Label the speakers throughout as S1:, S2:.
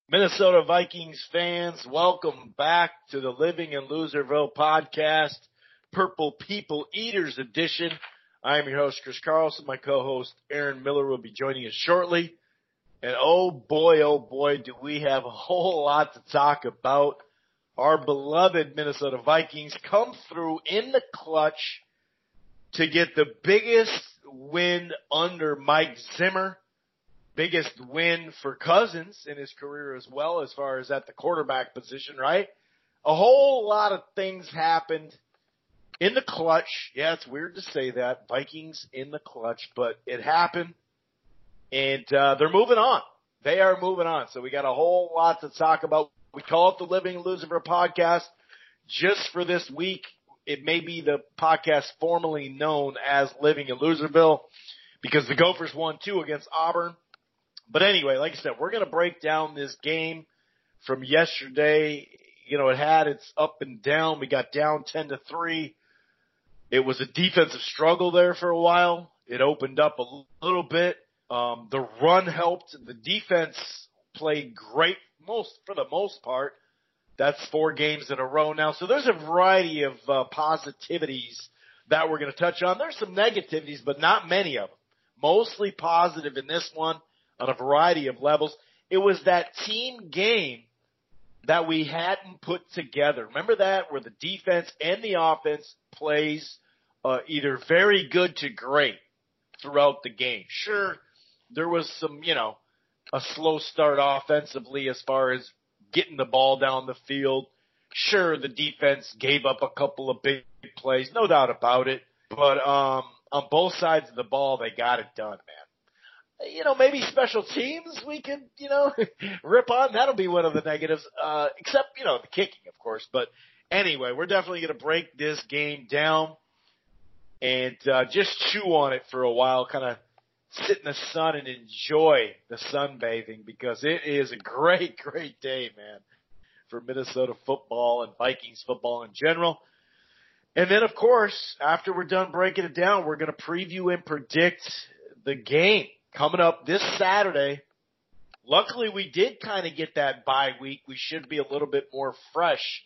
S1: Minnesota Vikings fans, welcome back to the Living in Loserville podcast, Purple People Eaters edition. I am your host, Chris Carlson. My co-host, Aaron Miller, will be joining us shortly. And oh boy, do we have a whole lot to talk about. Our beloved Minnesota Vikings come through in the clutch to get the biggest win under Mike Zimmer. Biggest win for Cousins in his career as well, as far as at the quarterback position, right? A whole lot of things happened in the clutch. Yeah, it's weird to say that. Vikings in the clutch, but it happened. And they're moving on. They are moving on. So we got a whole lot to talk about. We call it the Living in Loserville podcast just for this week. It may be the podcast formerly known as Living in Loserville because the Gophers won 2 against Auburn. But anyway, like I said, we're going to break down this game from yesterday. You know, it had its up and down. We got down 10-3. It was a defensive struggle there for a while. It opened up a little bit. The run helped. The defense played great for the most part. That's 4 games in a row now. So there's a variety of positivities that we're going to touch on. There's some negativities, but not many of them. Mostly positive in this one. On a variety of levels. It was that team game that we hadn't put together. Remember that? Where the defense and the offense plays either very good to great throughout the game. Sure, there was some, a slow start offensively as far as getting the ball down the field. Sure, the defense gave up a couple of big plays, no doubt about it. But on both sides of the ball, they got it done, man. Maybe special teams we could, rip on. That'll be one of the negatives, except, the kicking, of course. But anyway, we're definitely going to break this game down and just chew on it for a while, kind of sit in the sun and enjoy the sunbathing because it is a great, great day, man, for Minnesota football and Vikings football in general. And then, of course, after we're done breaking it down, we're going to preview and predict the game coming up this Saturday. Luckily, we did kind of get that bye week. We should be a little bit more fresh.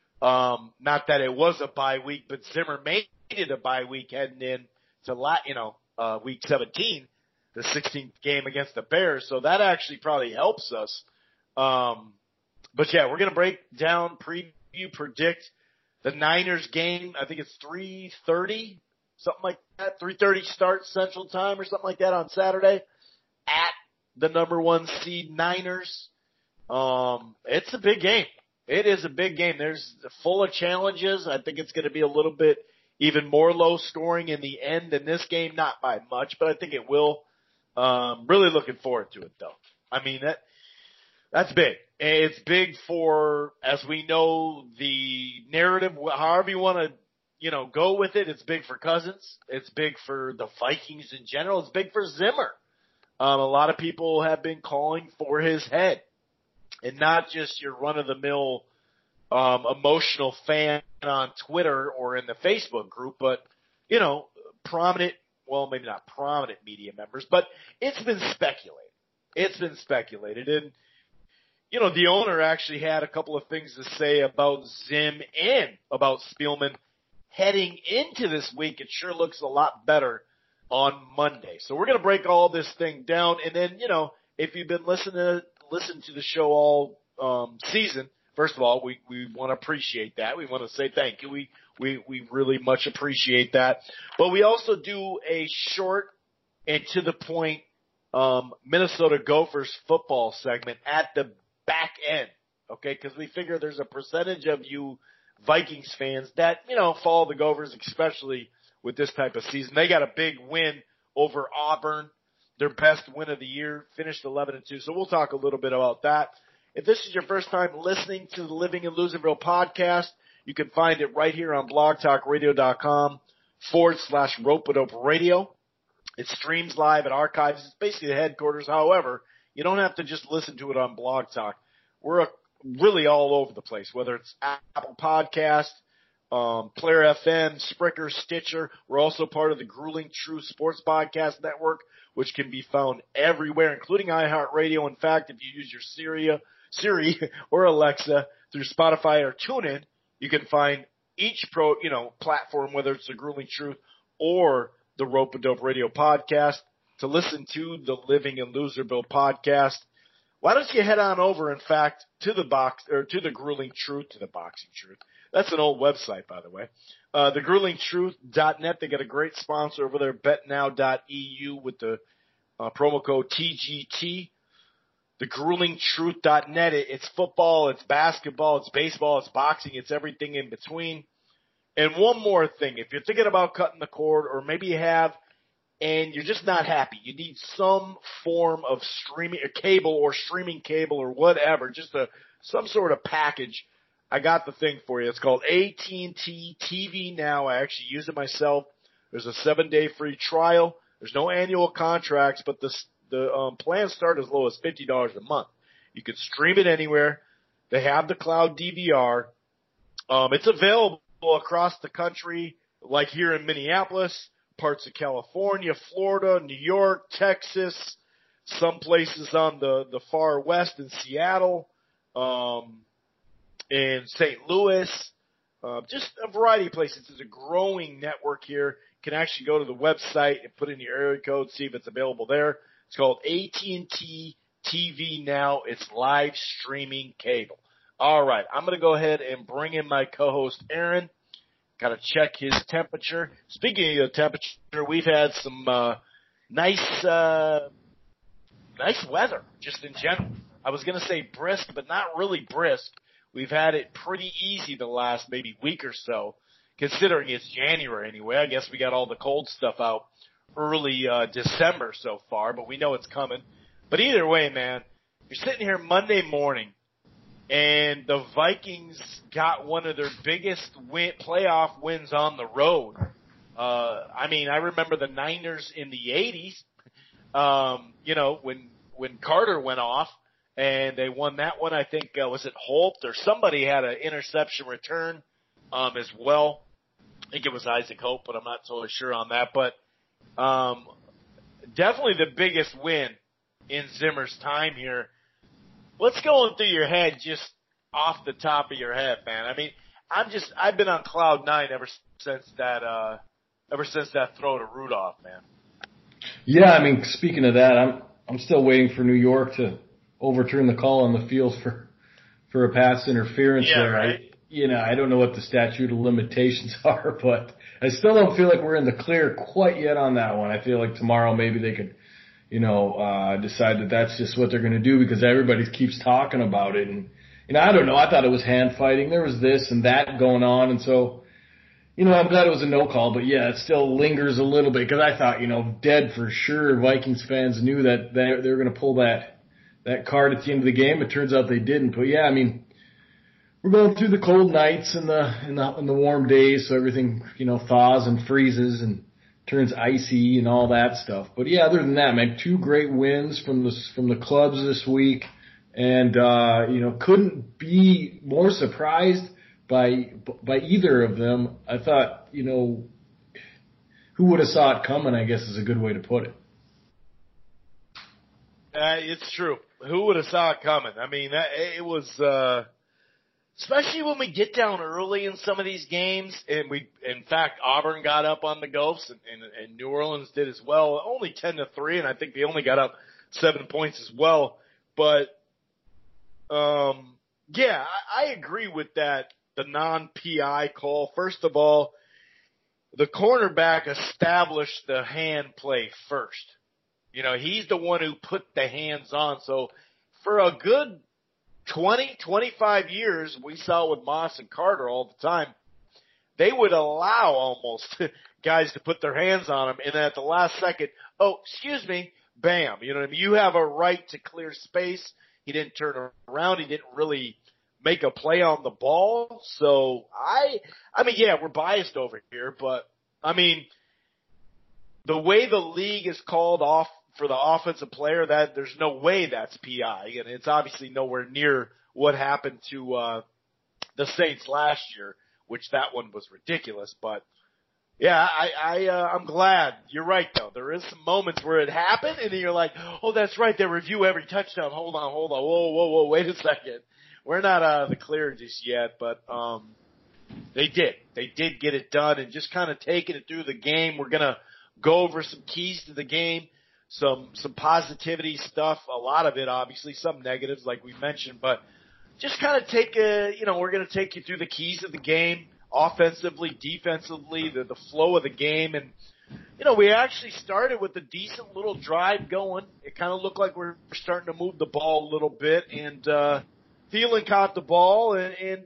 S1: Not that it was a bye week, but Zimmer made it a bye week heading in to week 17, the 16th game against the Bears. So that actually probably helps us. But yeah, we're going to break down, preview, predict the Niners game. I think it's 3:30. Something like that, 3:30 start Central Time or something like that on Saturday at the number 1 seed Niners. It's a big game. It is a big game. There's full of challenges. I think it's going to be a little bit even more low scoring in the end than this game. Not by much, but I think it will. Really looking forward to it though. I mean, that's big. It's big for, as we know, the narrative, however you want to, go with it. It's big for Cousins. It's big for the Vikings in general. It's big for Zimmer. A lot of people have been calling for his head, and not just your run-of-the-mill emotional fan on Twitter or in the Facebook group, but, prominent, well, maybe not prominent media members, but it's been speculated. It's been speculated. And, the owner actually had a couple of things to say about Zim and about Spielman heading into this week. It sure looks a lot better on Monday. So we're going to break all this thing down. And then, if you've been listening to the show all season, first of all, we want to appreciate that. We want to say thank you. We really much appreciate that. But we also do a short and to the point Minnesota Gophers football segment at the back end, okay? Because we figure there's a percentage of you Vikings fans that, follow the Gophers, especially with this type of season. They got a big win over Auburn, their best win of the year, finished 11-2. So we'll talk a little bit about that. If this is your first time listening to the Living in Loserville podcast, you can find it right here on blogtalkradio.com/Rope-A-Dope Radio. It streams live and archives. It's basically the headquarters. However, you don't have to just listen to it on Blog Talk. We're really all over the place, whether it's Apple Podcast, Player FM, Spreaker, Stitcher. We're also part of the Grueling True Sports Podcast Network. which can be found everywhere, including iHeartRadio. In fact, if you use your Siri or Alexa through Spotify or TuneIn, you can find each platform, whether it's the Grueling Truth or the Rope and Dope Radio podcast, to listen to the Living in Loserville podcast. Why don't you head on over, in fact, to the Grueling Truth, to the Boxing Truth. That's an old website, by the way. TheGruelingTruth.net. They got a great sponsor over there, betnow.eu, with the promo code TGT. TheGruelingTruth.net. It's football, it's basketball, it's baseball, it's boxing, it's everything in between. And one more thing, if you're thinking about cutting the cord, or maybe you have, and you're just not happy, you need some form of streaming cable or whatever, just some sort of package, I got the thing for you. It's called AT&T TV Now. I actually use it myself. There's a 7-day free trial. There's no annual contracts, but the plans start as low as $50 a month. You can stream it anywhere. They have the cloud DVR. It's available across the country, like here in Minneapolis, parts of California, Florida, New York, Texas, some places on the far west in Seattle, in St. Louis, just a variety of places. It's a growing network here. You can actually go to the website and put in your area code, see if it's available there. It's called AT&T TV Now. It's live streaming cable. All right, I'm going to go ahead and bring in my co-host, Aaron. Got to check his temperature. Speaking of temperature, we've had some nice weather just in general. I was going to say brisk, but not really brisk. We've had it pretty easy the last maybe week or so, considering it's January anyway. I guess we got all the cold stuff out early December so far, but we know it's coming. But either way, man, you're sitting here Monday morning, and the Vikings got one of their biggest playoff wins on the road. I remember the Niners in the 80s, when Carter went off, and they won that one. I think, was it Holt or somebody had an interception return as well. I think it was Isaac Hope, but I'm not totally sure on that. But definitely the biggest win in Zimmer's time here. What's going through your head just off the top of your head, man? I mean, I've been on cloud nine ever since that throw to Rudolph, man.
S2: Yeah, I mean, speaking of that, I'm still waiting for New York to overturn the call on the field for a pass interference
S1: yeah,
S2: there.
S1: Right?
S2: I don't know what the statute of limitations are, but I still don't feel like we're in the clear quite yet on that one. I feel like tomorrow maybe they could, decide that that's just what they're going to do because everybody keeps talking about it. And, I don't know. I thought it was hand fighting. There was this and that going on. And so, I'm glad it was a no call, but yeah, it still lingers a little bit because I thought, dead for sure. Vikings fans knew that they were going to pull that card at the end of the game. It turns out they didn't. But yeah, I mean, we're going through the cold nights and the warm days, so everything, thaws and freezes and turns icy and all that stuff. But yeah, other than that, man, 2 great wins from the clubs this week, and couldn't be more surprised by either of them. I thought, who would have saw it coming, I guess is a good way to put it.
S1: It's true. Who would have saw it coming? I mean, it was, especially when we get down early in some of these games, and in fact, Auburn got up on the Gophers, and New Orleans did as well. Only 10-3, and I think they only got up 7 points as well. But, yeah, I agree with that, the non-PI call. First of all, the cornerback established the hand play first. He's the one who put the hands on. So for a good 20, 25 years, we saw with Moss and Carter all the time, they would allow almost guys to put their hands on them. And then at the last second, oh, excuse me, bam. You know what I mean? You have a right to clear space. He didn't turn around. He didn't really make a play on the ball. So I mean, yeah, we're biased over here, but I mean, the way the league is called off for the offensive player, that there's no way that's PI, and it's obviously nowhere near what happened to the Saints last year, which that one was ridiculous. But Yeah, I'm glad. You're right, though. There is some moments where it happened, and then you're like, oh, that's right. They review every touchdown. Hold on. Whoa. Wait a second. We're not out of the clear just yet, but they did. They did get it done, and just kind of taking it through the game. We're gonna go over some keys to the game, some positivity stuff. A lot of it, obviously, some negatives, like we mentioned, but just kind of we're gonna take you through the keys of the game. Offensively, defensively, the flow of the game. And, we actually started with a decent little drive going. It kind of looked like we're starting to move the ball a little bit. And Thielen caught the ball, and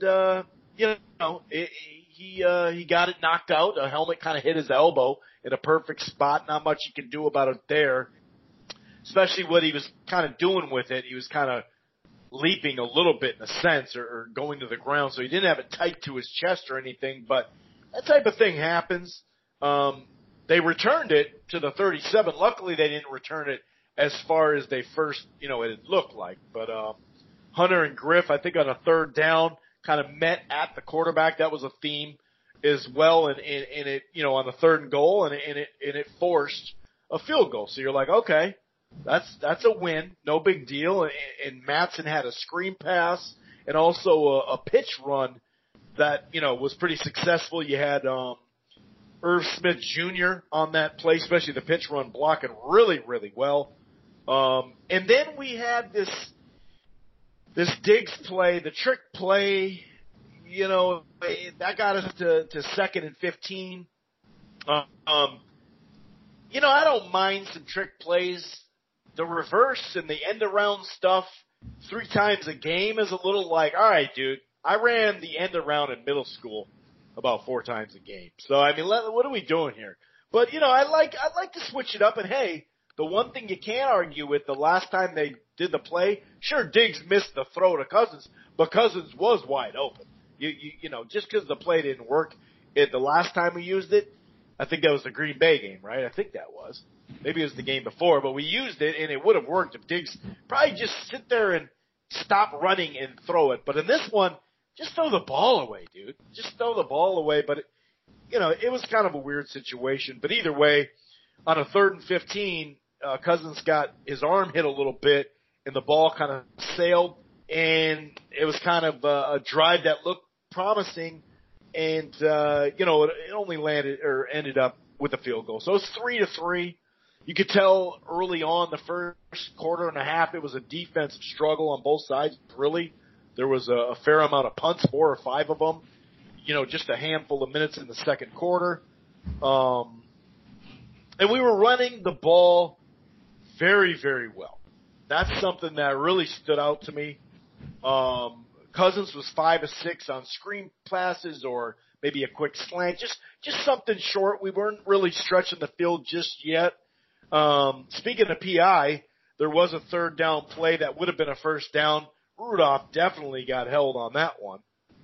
S1: he got it knocked out. A helmet kind of hit his elbow in a perfect spot. Not much you can do about it there, especially what he was kind of doing with it. He was kind of leaping a little bit in a sense or going to the ground, so he didn't have it tight to his chest or anything, but that type of thing happens. They returned it to the 37. Luckily, they didn't return it as far as they first, it looked like. But Hunter and Griff, I think on a third down, kind of met at the quarterback. That was a theme as well, and it, on the third and goal, and it forced a field goal. So you're like, okay. That's a win, no big deal. And Matson had a screen pass and also a pitch run that was pretty successful. You had Irv Smith Jr. on that play, especially the pitch run, blocking really, really well. And then we had this Diggs play, the trick play. That got us to 2nd and 15. I don't mind some trick plays. The reverse and the end around stuff 3 times a game is a little like, all right, dude, I ran the end around in middle school about 4 times a game. So, what are we doing here? But, I like to switch it up. And, hey, the one thing you can't argue with, the last time they did the play, sure, Diggs missed the throw to Cousins, but Cousins was wide open. Just because the play didn't work the last time we used it, I think that was the Green Bay game, right? I think that was. Maybe it was the game before, but we used it, and it would have worked if Diggs probably just sit there and stop running and throw it. But in this one, just throw the ball away, dude. Just throw the ball away. But, it was kind of a weird situation. But either way, on a 3rd and 15, Cousins got his arm hit a little bit, and the ball kind of sailed. And it was kind of a drive that looked promising. And, it only ended up with a field goal. So it was 3-3. You could tell early on the first quarter and a half it was a defensive struggle on both sides, really. There was a fair amount of punts, 4 or 5 of them, just a handful of minutes in the second quarter. And we were running the ball very, very well. That's something that really stood out to me. Cousins was 5 of 6 on screen passes or maybe a quick slant, just something short. We weren't really stretching the field just yet. Speaking of PI, there was a 3rd down play that would have been a 1st down. Rudolph definitely got held on that one.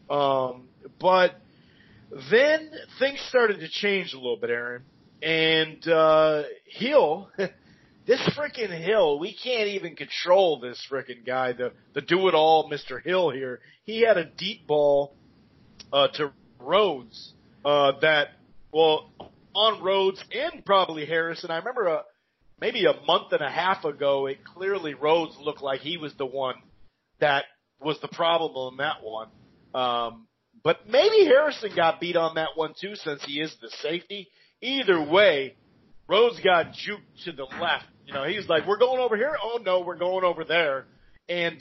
S1: But then things started to change a little bit, Aaron. And Hill, this freaking Hill, we can't even control this freaking guy, the do-it-all Mr. Hill here. He had a deep ball to Rhodes on Rhodes and probably Harrison. I remember maybe a month and a half ago, it clearly Rhodes looked like he was the one that was the problem on that one. But maybe Harrison got beat on that one too, since he is the safety. Either way, Rhodes got juked to the left. He was like, we're going over here. Oh no, we're going over there. And,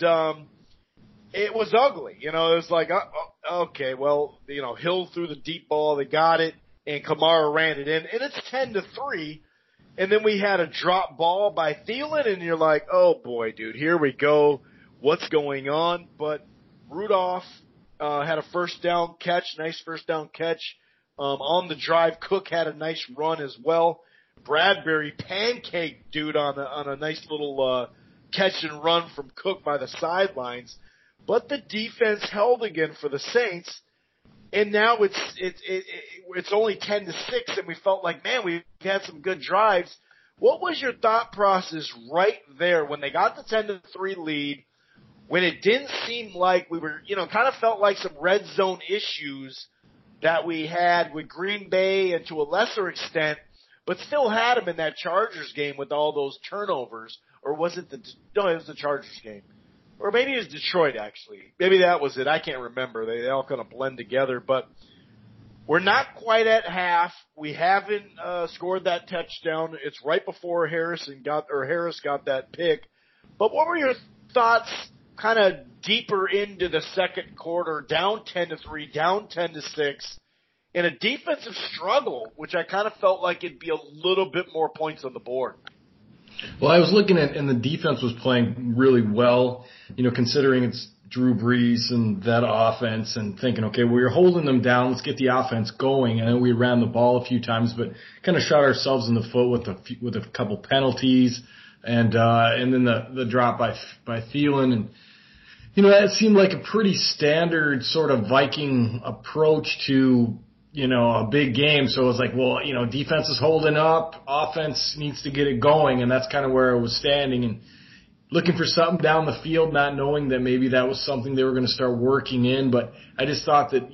S1: it was ugly. It was like, okay, well, Hill threw the deep ball. They got it. And Kamara ran it in. And it's 10-3. And then we had a drop ball by Thielen. And you're like, oh boy, dude, here we go. What's going on? But Rudolph had a 1st down catch, nice 1st down catch. On the drive, Cook had a nice run as well. Bradbury pancaked dude on a nice little catch and run from Cook by the sidelines. But the defense held again for the Saints, and now it's only 10-6, and we felt like, man, we've had some good drives. What was your thought process right there when they got the 10-3 lead, when it didn't seem like we were, kind of felt like some red zone issues that we had with Green Bay and to a lesser extent, but still had them in that Chargers game with all those turnovers. Or was it no, it was the Chargers game. Or maybe it was Detroit, actually. Maybe that was it. I can't remember. They all kind of blend together. But we're not quite at half. We haven't scored that touchdown. It's right before Harris got that pick. But what were your thoughts kind of deeper into the second quarter, down 10-3, down 10-6, in a defensive struggle, which I kind of felt like it'd be a little bit more points on the board?
S2: Well, I was looking at, and the defense was playing really well, considering it's Drew Brees and that offense, and thinking, okay, well, you're holding them down. Let's get the offense going. And then we ran the ball a few times, but kind of shot ourselves in the foot with a couple penalties, and then the drop by Thielen. And, that seemed like a pretty standard sort of Viking approach to, a big game. So it was like, well, defense is holding up, offense needs to get it going. And that's kind of where I was standing and looking for something down the field, not knowing that maybe that was something they were going to start working in. But I just thought that,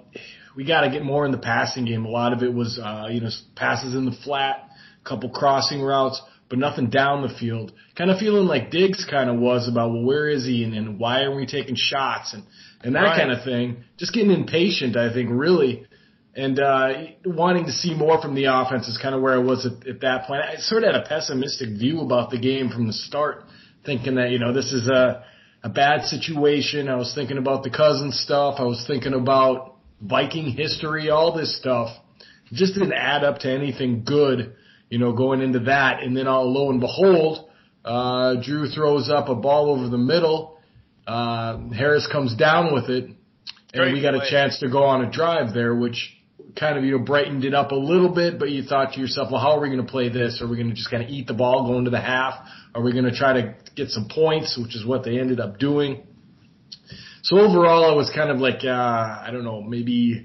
S2: we got to get more in the passing game. A lot of it was, passes in the flat, a couple crossing routes, but nothing down the field. Kind of feeling like Diggs kind of was about, well, where is he and why are we taking shots and that kind of thing. Just getting impatient, I think, really. And wanting to see more from the offense is kind of where I was at that point. I sort of had a pessimistic view about the game from the start, thinking that, this is a bad situation. I was thinking about the Cousins stuff. I was thinking about Viking history, all this stuff. It just didn't add up to anything good, going into that. And then lo and behold, Drew throws up a ball over the middle. Harris comes down with it. And we got a chance to go on a drive there, which kind of, brightened it up a little bit, but you thought to yourself, well, how are we going to play this? Are we going to just kind of eat the ball going to the half? Are we going to try to get some points, which is what they ended up doing? So overall, I was kind of like, I don't know, maybe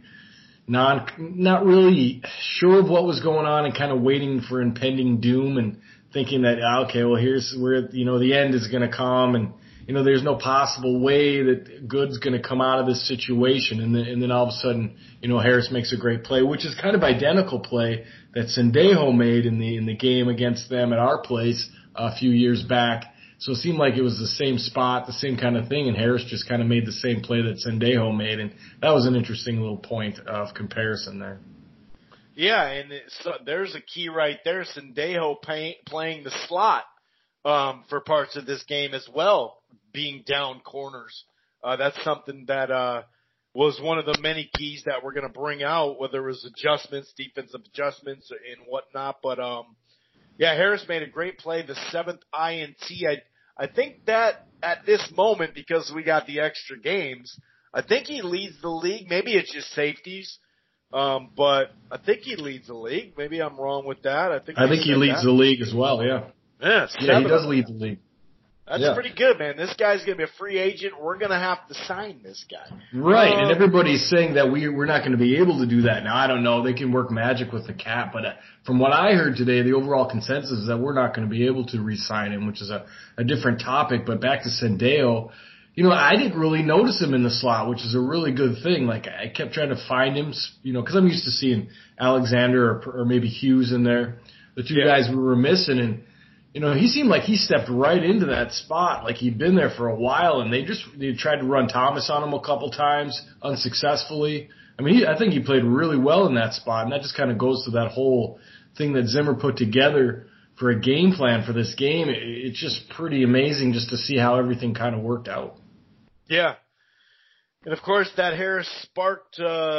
S2: not really sure of what was going on and kind of waiting for impending doom and thinking that, okay, well, here's where, the end is going to come and, there's no possible way that good's going to come out of this situation. And then all of a sudden, Harris makes a great play, which is kind of identical play that Sendejo made in the game against them at our place a few years back. So it seemed like it was the same spot, the same kind of thing, and Harris just kind of made the same play that Sendejo made. And that was an interesting little point of comparison there.
S1: Yeah, and so there's a key right there. Sendejo playing the slot for parts of this game as well, being down corners. That's something that was one of the many keys that we're going to bring out, whether it was adjustments, defensive adjustments, and whatnot. But, Harris made a great play, the 7th INT. I think that at this moment, because we got the extra games, I think he leads the league. Maybe it's just safeties, but I think he leads the league. Maybe I'm wrong with that. I think
S2: he leads the league as well, yeah.
S1: Yeah,
S2: he does lead the league.
S1: That's pretty good, man. This guy's going to be a free agent. We're going to have to sign this guy.
S2: Right, and everybody's saying that we're not going to be able to do that. Now, I don't know. They can work magic with the cap, but from what I heard today, the overall consensus is that we're not going to be able to re-sign him, which is a different topic. But back to Sendejo, I didn't really notice him in the slot, which is a really good thing. Like, I kept trying to find him, because I'm used to seeing Alexander or maybe Hughes in there, the two guys we were missing, and he seemed like he stepped right into that spot, like he'd been there for a while, and they tried to run Thomas on him a couple times unsuccessfully. I mean, I think he played really well in that spot, and that just kind of goes to that whole thing that Zimmer put together for a game plan for this game. It's just pretty amazing just to see how everything kind of worked out.
S1: Yeah. And of course, that Harris sparked,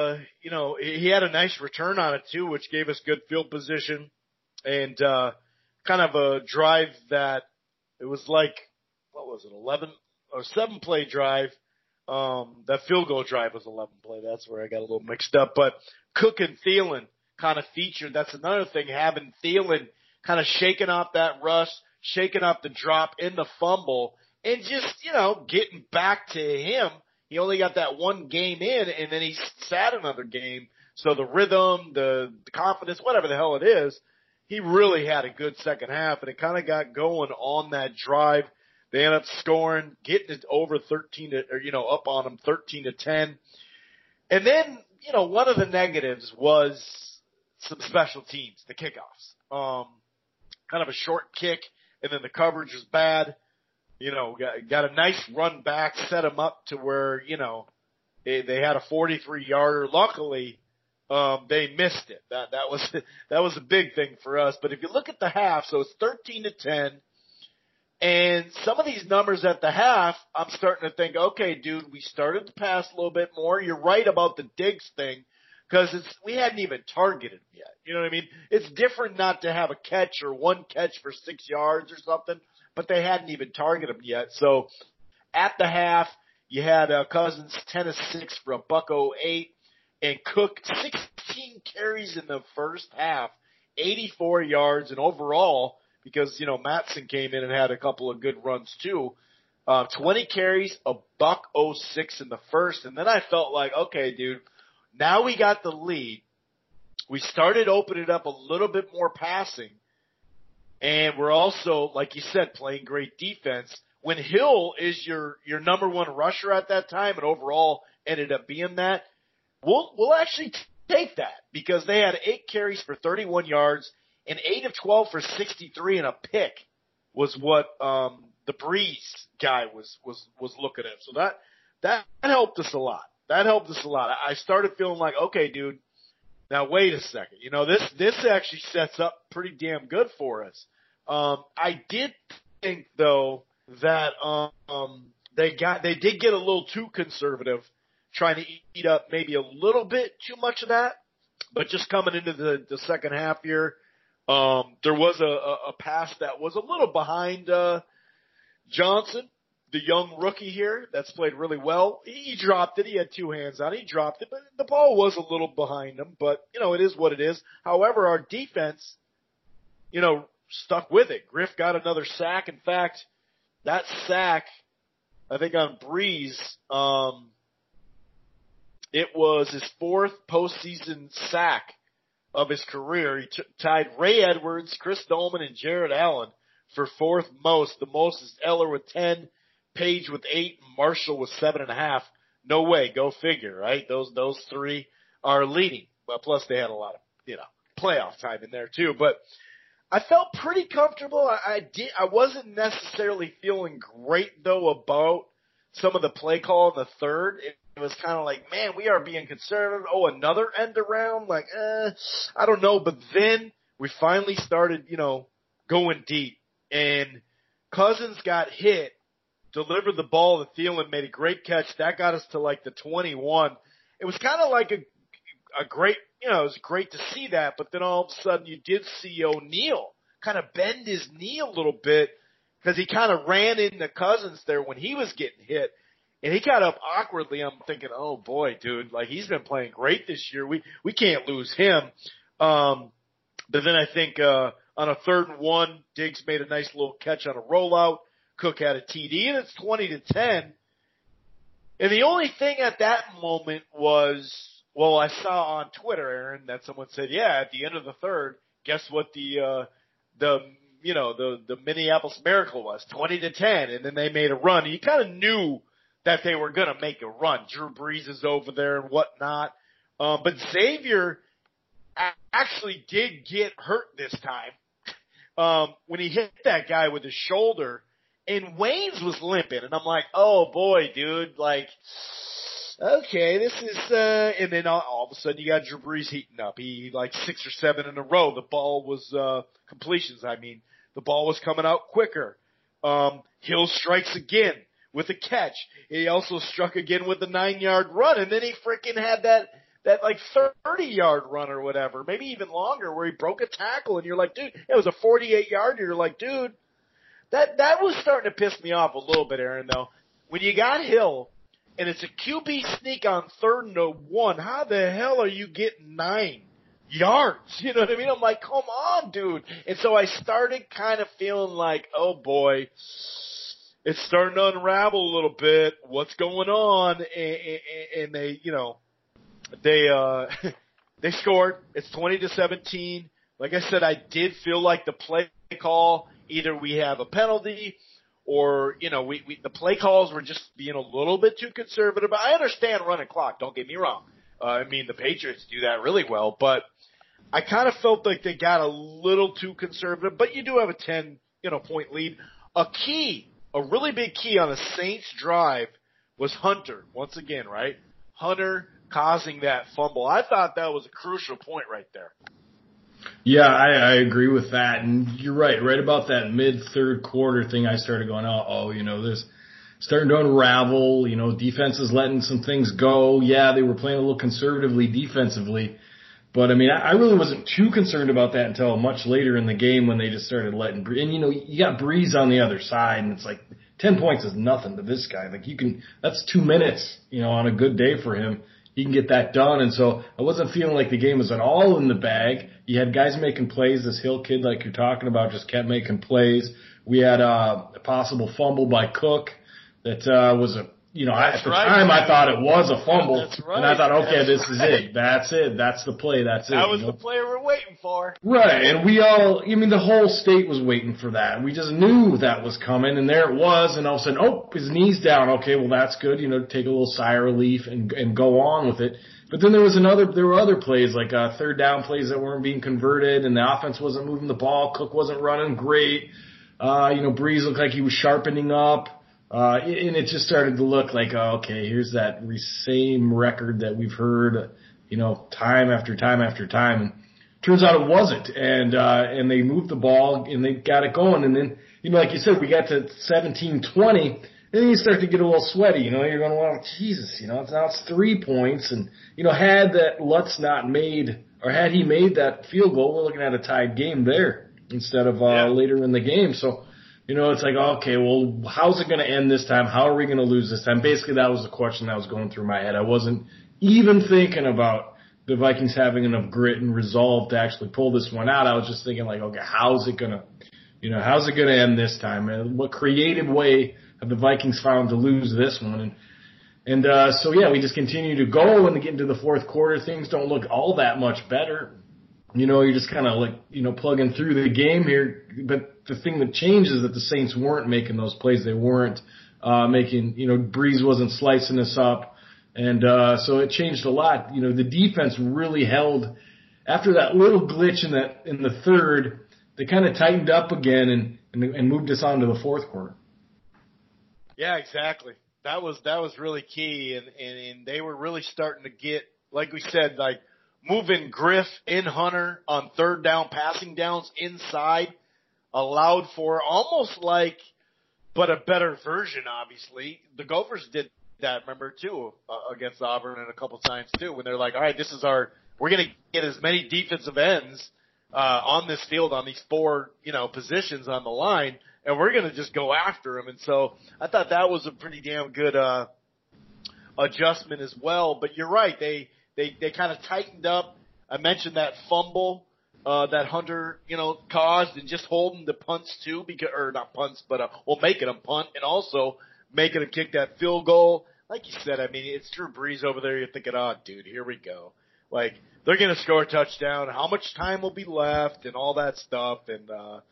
S1: he had a nice return on it too, which gave us good field position and, kind of a drive that it was like, 11 or 7 play drive. That field goal drive was 11 play. That's where I got a little mixed up. But Cook and Thielen kind of featured. That's another thing, having Thielen kind of shaking off that rush, shaking off the drop in the fumble, and just, getting back to him. He only got that one game in, and then he sat another game. So the rhythm, the confidence, whatever the hell it is, he really had a good second half, and it kind of got going on that drive. They ended up scoring, getting it over up on them 13-10. And then, one of the negatives was some special teams, the kickoffs. Kind of a short kick, and then the coverage was bad. Got a nice run back, set them up to where, they had a 43-yarder. Luckily, they missed it. That was a big thing for us. But if you look at the half, so it's 13-10. And some of these numbers at the half, I'm starting to think, okay, dude, we started to pass a little bit more. You're right about the Diggs thing, because we hadn't even targeted him yet. You know what I mean? It's different not to have a catch or one catch for 6 yards or something, but they hadn't even targeted him yet. So at the half, you had Cousins 10 of 6 for $108, and Cook 16 carries in the first half, 84 yards, and overall, because, Mattson came in and had a couple of good runs too. 20 carries, $106 in the first. And then I felt like, okay, dude, now we got the lead. We started opening up a little bit more passing. And we're also, like you said, playing great defense. When Hill is your number one rusher at that time, and overall ended up being that, we'll actually take that, because they had 8 carries for 31 yards, and 8 of 12 for 63 and a pick was what the Breeze guy was looking at. So that helped us a lot. I started feeling like, okay, dude, now wait a second. This actually sets up pretty damn good for us. I did think though that they did get a little too conservative, trying to eat up maybe a little bit too much of that. But just coming into the second half here, there was a pass that was a little behind Johnson, the young rookie here, that's played really well. He dropped it. He had 2 hands on it. He dropped it, but the ball was a little behind him. But, it is what it is. However, our defense, stuck with it. Griff got another sack. In fact, that sack, I think on Breeze, it was his 4th postseason sack of his career. He tied Ray Edwards, Chris Dolman, and Jared Allen for 4th most. The most is Eller with 10, Page with 8, and Marshall with 7.5. No way. Go figure, right? Those 3 are leading. But plus they had a lot of, playoff time in there too. But I felt pretty comfortable. I wasn't necessarily feeling great though about some of the play call in the third. It was kind of like, man, we are being conservative. Oh, another end around? Like, I don't know. But then we finally started, going deep. And Cousins got hit, delivered the ball to Thielen, made a great catch. That got us to like the 21. It was kind of like a great, it was great to see that. But then all of a sudden you did see O'Neal kind of bend his knee a little bit, because he kind of ran into Cousins there when he was getting hit. And he got up awkwardly. I'm thinking, oh boy, dude, like he's been playing great this year. We can't lose him. But then I think, on a 3rd and 1, Diggs made a nice little catch on a rollout. Cook had a TD, and it's 20-10. And the only thing at that moment was, well, I saw on Twitter, Aaron, that someone said, yeah, at the end of the third, guess what the Minneapolis Miracle was? 20-10. And then they made a run. And you kind of knew that they were going to make a run. Drew Brees is over there and whatnot. But Xavier actually did get hurt this time when he hit that guy with his shoulder, and Waynes was limping. And I'm like, oh, boy, dude, like, okay, this is and then all of a sudden you got Drew Brees heating up. He, like, 6 or 7 in a row. The ball was completions, the ball was coming out quicker. Hill strikes again with a catch. He also struck again with a 9-yard run, and then he freaking had that like 30-yard run or whatever, maybe even longer, where he broke a tackle, and you're like, dude, it was a 48-yarder. You're like, dude, that was starting to piss me off a little bit, Aaron, though. When you got Hill, and it's a QB sneak on 3rd and 1, how the hell are you getting 9 yards? You know what I mean? I'm like, come on, dude. And so I started kind of feeling like, oh, boy, it's starting to unravel a little bit. What's going on? And they, they scored. It's 20-17. Like I said, I did feel like the play call, either we have a penalty or, the play calls were just being a little bit too conservative. I understand running clock. Don't get me wrong. The Patriots do that really well, but I kind of felt like they got a little too conservative, but you do have a 10, point lead. A really big key on the Saints drive was Hunter, once again, right? Hunter causing that fumble. I thought that was a crucial point right there.
S2: Yeah, I agree with that. And you're right about that mid-third quarter thing. I started going, this starting to unravel. Defense is letting some things go. Yeah, they were playing a little conservatively defensively. But, I really wasn't too concerned about that until much later in the game when they just started letting – and, you got Breeze on the other side, and it's like 10 points is nothing to this guy. Like, that's 2 minutes, on a good day for him. He can get that done. And so I wasn't feeling like the game was at all in the bag. You had guys making plays. This Hill kid, like you're talking about, just kept making plays. We had a possible fumble by Cook that was a at the time I thought it was a fumble.
S1: That's right.
S2: And I thought, okay, this is it. That's it. That's the play. That's it.
S1: That was the play we're waiting for.
S2: Right. And we all, the whole state was waiting for that. We just knew that was coming, and there it was. And all of a sudden, his knee's down. Okay, well, that's good. Take a little sigh of relief and go on with it. But then there were other plays, like third down plays that weren't being converted, and the offense wasn't moving the ball. Cook wasn't running great. Breeze looked like he was sharpening up. And it just started to look like, okay, here's that same record that we've heard, time after time after time. And turns out it wasn't. And they moved the ball and they got it going. And then, like you said, we got to 17-20, and then you start to get a little sweaty. You're going, well, Jesus, now it's 3 points. And, had that Lutz not made, or had he made that field goal, we're looking at a tied game there instead of later in the game. So, it's like, okay, well, how's it going to end this time? How are we going to lose this time? Basically, that was the question that was going through my head. I wasn't even thinking about the Vikings having enough grit and resolve to actually pull this one out. I was just thinking, like, okay, how's it going to end this time? And what creative way have the Vikings found to lose this one? So we just continue to go, and get into the fourth quarter. Things don't look all that much better. You're just kind of like, plugging through the game here. But the thing that changed is that the Saints weren't making those plays. They weren't making, Breeze wasn't slicing us up. And so it changed a lot. The defense really held after that little glitch in the third. They kind of tightened up again and moved us on to the fourth quarter.
S1: Yeah, exactly. That was really key. And they were really starting to get, like we said, like, moving Griff in Hunter on third down, passing downs inside, allowed for almost like, but a better version, obviously. The Gophers did that, remember, too, against Auburn and a couple times, too, when they're like, all right, we're going to get as many defensive ends on this field, on these four, positions on the line, and we're going to just go after them. And so I thought that was a pretty damn good adjustment as well. But you're right, They kind of tightened up. I mentioned that fumble that Hunter, caused, and just holding the punts too, or not punts, but making them punt and also making them kick that field goal. Like you said, it's Drew Brees over there. You're thinking, oh, dude, here we go. Like, they're going to score a touchdown. How much time will be left and all that stuff. And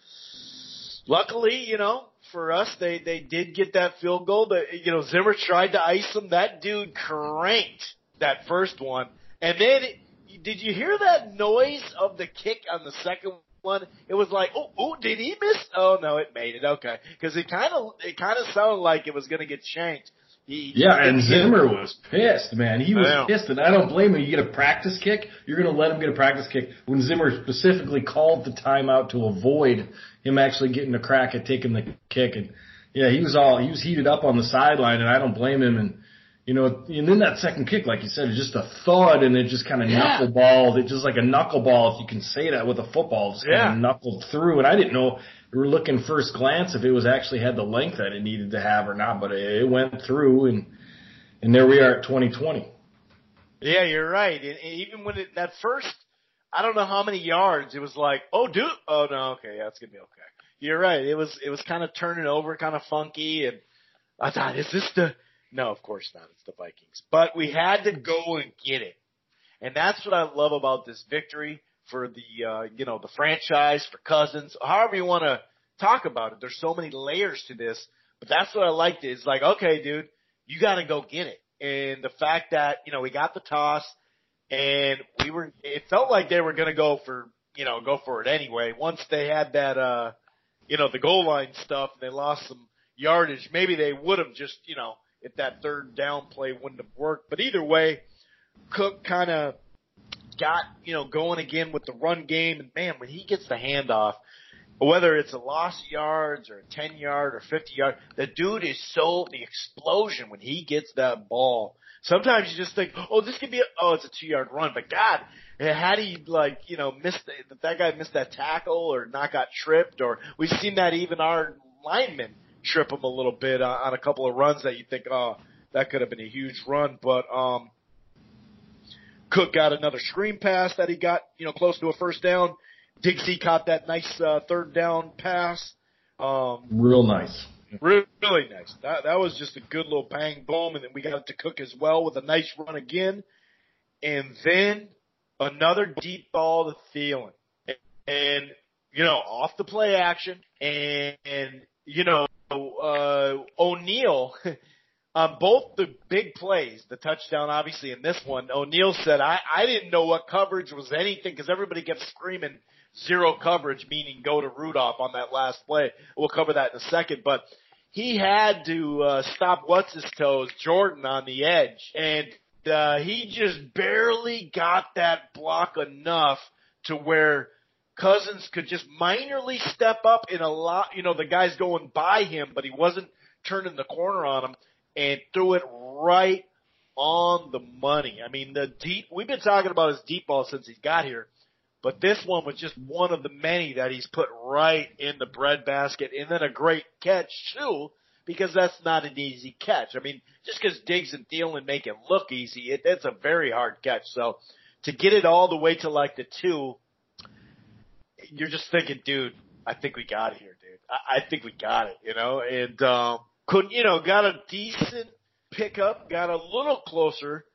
S1: luckily, for us, they did get that field goal. But, Zimmer tried to ice them. That dude cranked that first one. And then, did you hear that noise of the kick on the second one? It was like, did he miss? Oh no, it made it. Okay. Cause it kind of sounded like it was going to get shanked.
S2: And Zimmer was pissed, man. He was pissed, and I don't blame him. You get a practice kick, you're going to let him get a practice kick when Zimmer specifically called the timeout to avoid him actually getting a crack at taking the kick. And yeah, he was heated up on the sideline, and I don't blame him. And and then that second kick, like you said, is just a thud, and it just kind of knuckleballed. It's just like a knuckleball, if you can say that with a football, just kind of knuckled through. And I didn't know, we were looking first glance if it was actually had the length that it needed to have or not, but it went through, and there we are at 2020.
S1: Yeah, you're right. And even when that first, I don't know how many yards, it was like, oh no, okay, yeah, it's gonna be okay. You're right. It was kind of turning over, kind of funky, and I thought, is this the? No, of course not. It's the Vikings. But we had to go and get it. And that's what I love about this victory for the, the franchise, for Cousins, however you want to talk about it. There's so many layers to this. But that's what I liked. It's like, okay, dude, you got to go get it. And the fact that, we got the toss, and it felt like they were going to go for it anyway. Once they had that, the goal line stuff, and they lost some yardage, maybe they would have just, if that third down play wouldn't have worked. But either way, Cook kind of got, going again with the run game. And man, when he gets the handoff, whether it's a loss of yards or a 10-yard or 50-yard, the dude is the explosion when he gets that ball. Sometimes you just think, this could be it's a 2-yard run. But God, had he that guy missed that tackle or not got tripped, or we've seen that even our linemen trip him a little bit on a couple of runs that you think, that could have been a huge run. But, Cook got another screen pass that he got, close to a first down. Diggsy caught that nice third down pass.
S2: Real nice.
S1: Really nice. That was just a good little bang boom, and then we got it to Cook as well with a nice run again. And then another deep ball to Thielen. And off the play action, and O'Neal on both the big plays, the touchdown obviously in this one, O'Neal said, I didn't know what coverage was anything because everybody kept screaming zero coverage, meaning go to Rudolph on that last play. We'll cover that in a second, but he had to stop what's-his-toes, Jordan, on the edge, and he just barely got that block enough to where Cousins could just minorly step up in a lot, the guy's going by him, but he wasn't turning the corner on him, and threw it right on the money. I mean, we've been talking about his deep ball since he got here, but this one was just one of the many that he's put right in the breadbasket, and then a great catch too, because that's not an easy catch. I mean, just because Diggs and Thielen make it look easy, it's a very hard catch. So to get it all the way to like the 2, you're just thinking, dude, I think we got it here, dude. I think we got it, and got a decent pickup, got a little closer,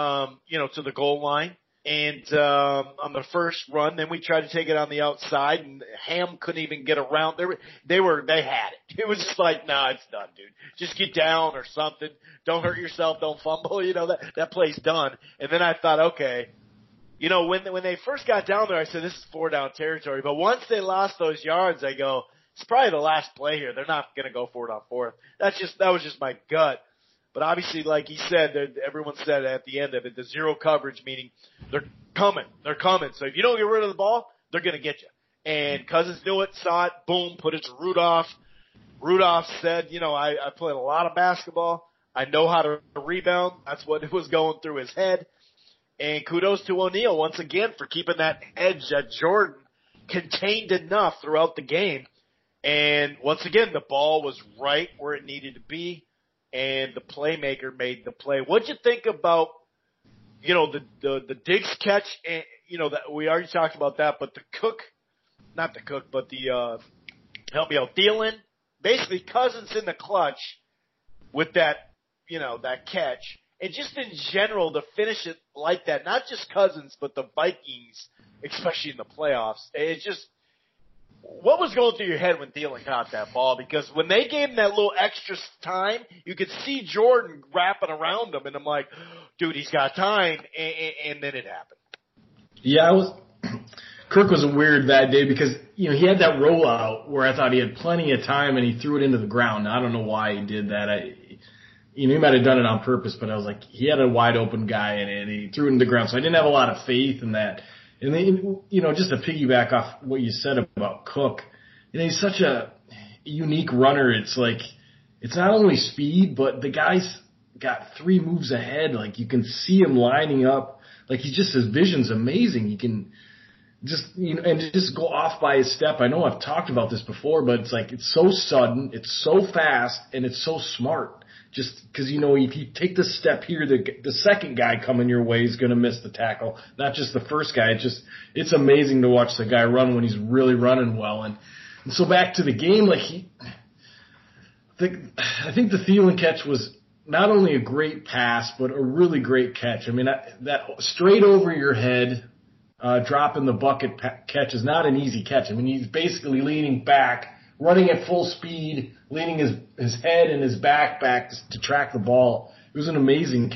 S1: to the goal line. And on the first run, then we tried to take it on the outside, and Ham couldn't even get around. They had it. It was just like, nah, it's done, dude. Just get down or something. Don't hurt yourself. Don't fumble. That play's done. And then I thought, okay, when they first got down there, I said this is 4-down territory. But once they lost those yards, I go, it's probably the last play here. They're not going to go for it on fourth. That was just my gut. But obviously, like he said, everyone said at the end of it, the zero coverage, meaning they're coming. They're coming. So if you don't get rid of the ball, they're going to get you. And Cousins knew it, saw it, boom, put it to Rudolph. Rudolph said, I played a lot of basketball. I know how to rebound. That's what was going through his head. And kudos to O'Neal once again for keeping that edge that Jordan contained enough throughout the game. And once again, the ball was right where it needed to be, and the playmaker made the play. What'd you think about, the Diggs catch? And that we already talked about that, but help me out, Thielen, basically Cousins in the clutch with that, that catch, and just in general to finish it like that. Not just Cousins, but the Vikings, especially in the playoffs. It's just. What was going through your head when Thielen caught that ball? Because when they gave him that little extra time, you could see Jordan wrapping around him, and I'm like, dude, he's got time, and then it happened.
S2: Yeah, Kirk was weird that day because, he had that rollout where I thought he had plenty of time, and he threw it into the ground. I don't know why he did that. He might have done it on purpose, but I was like, he had a wide open guy, and he threw it into the ground, so I didn't have a lot of faith in that. And then, just to piggyback off what you said about Cook, he's such a unique runner. It's like, it's not only speed, but the guy's got 3 moves ahead. Like, you can see him lining up. Like, his vision's amazing. He can just go off by his step. I know I've talked about this before, but it's like, it's so sudden, it's so fast, and it's so smart. Just because, if you take this step here, the second guy coming your way is going to miss the tackle, not just the first guy. It's amazing to watch the guy run when he's really running well. And so back to the game, I think the Thielen catch was not only a great pass, but a really great catch. I mean, that straight over your head, drop in the bucket catch is not an easy catch. I mean, he's basically leaning back, running at full speed, leaning his head and his back to track the ball. It was an amazing catch.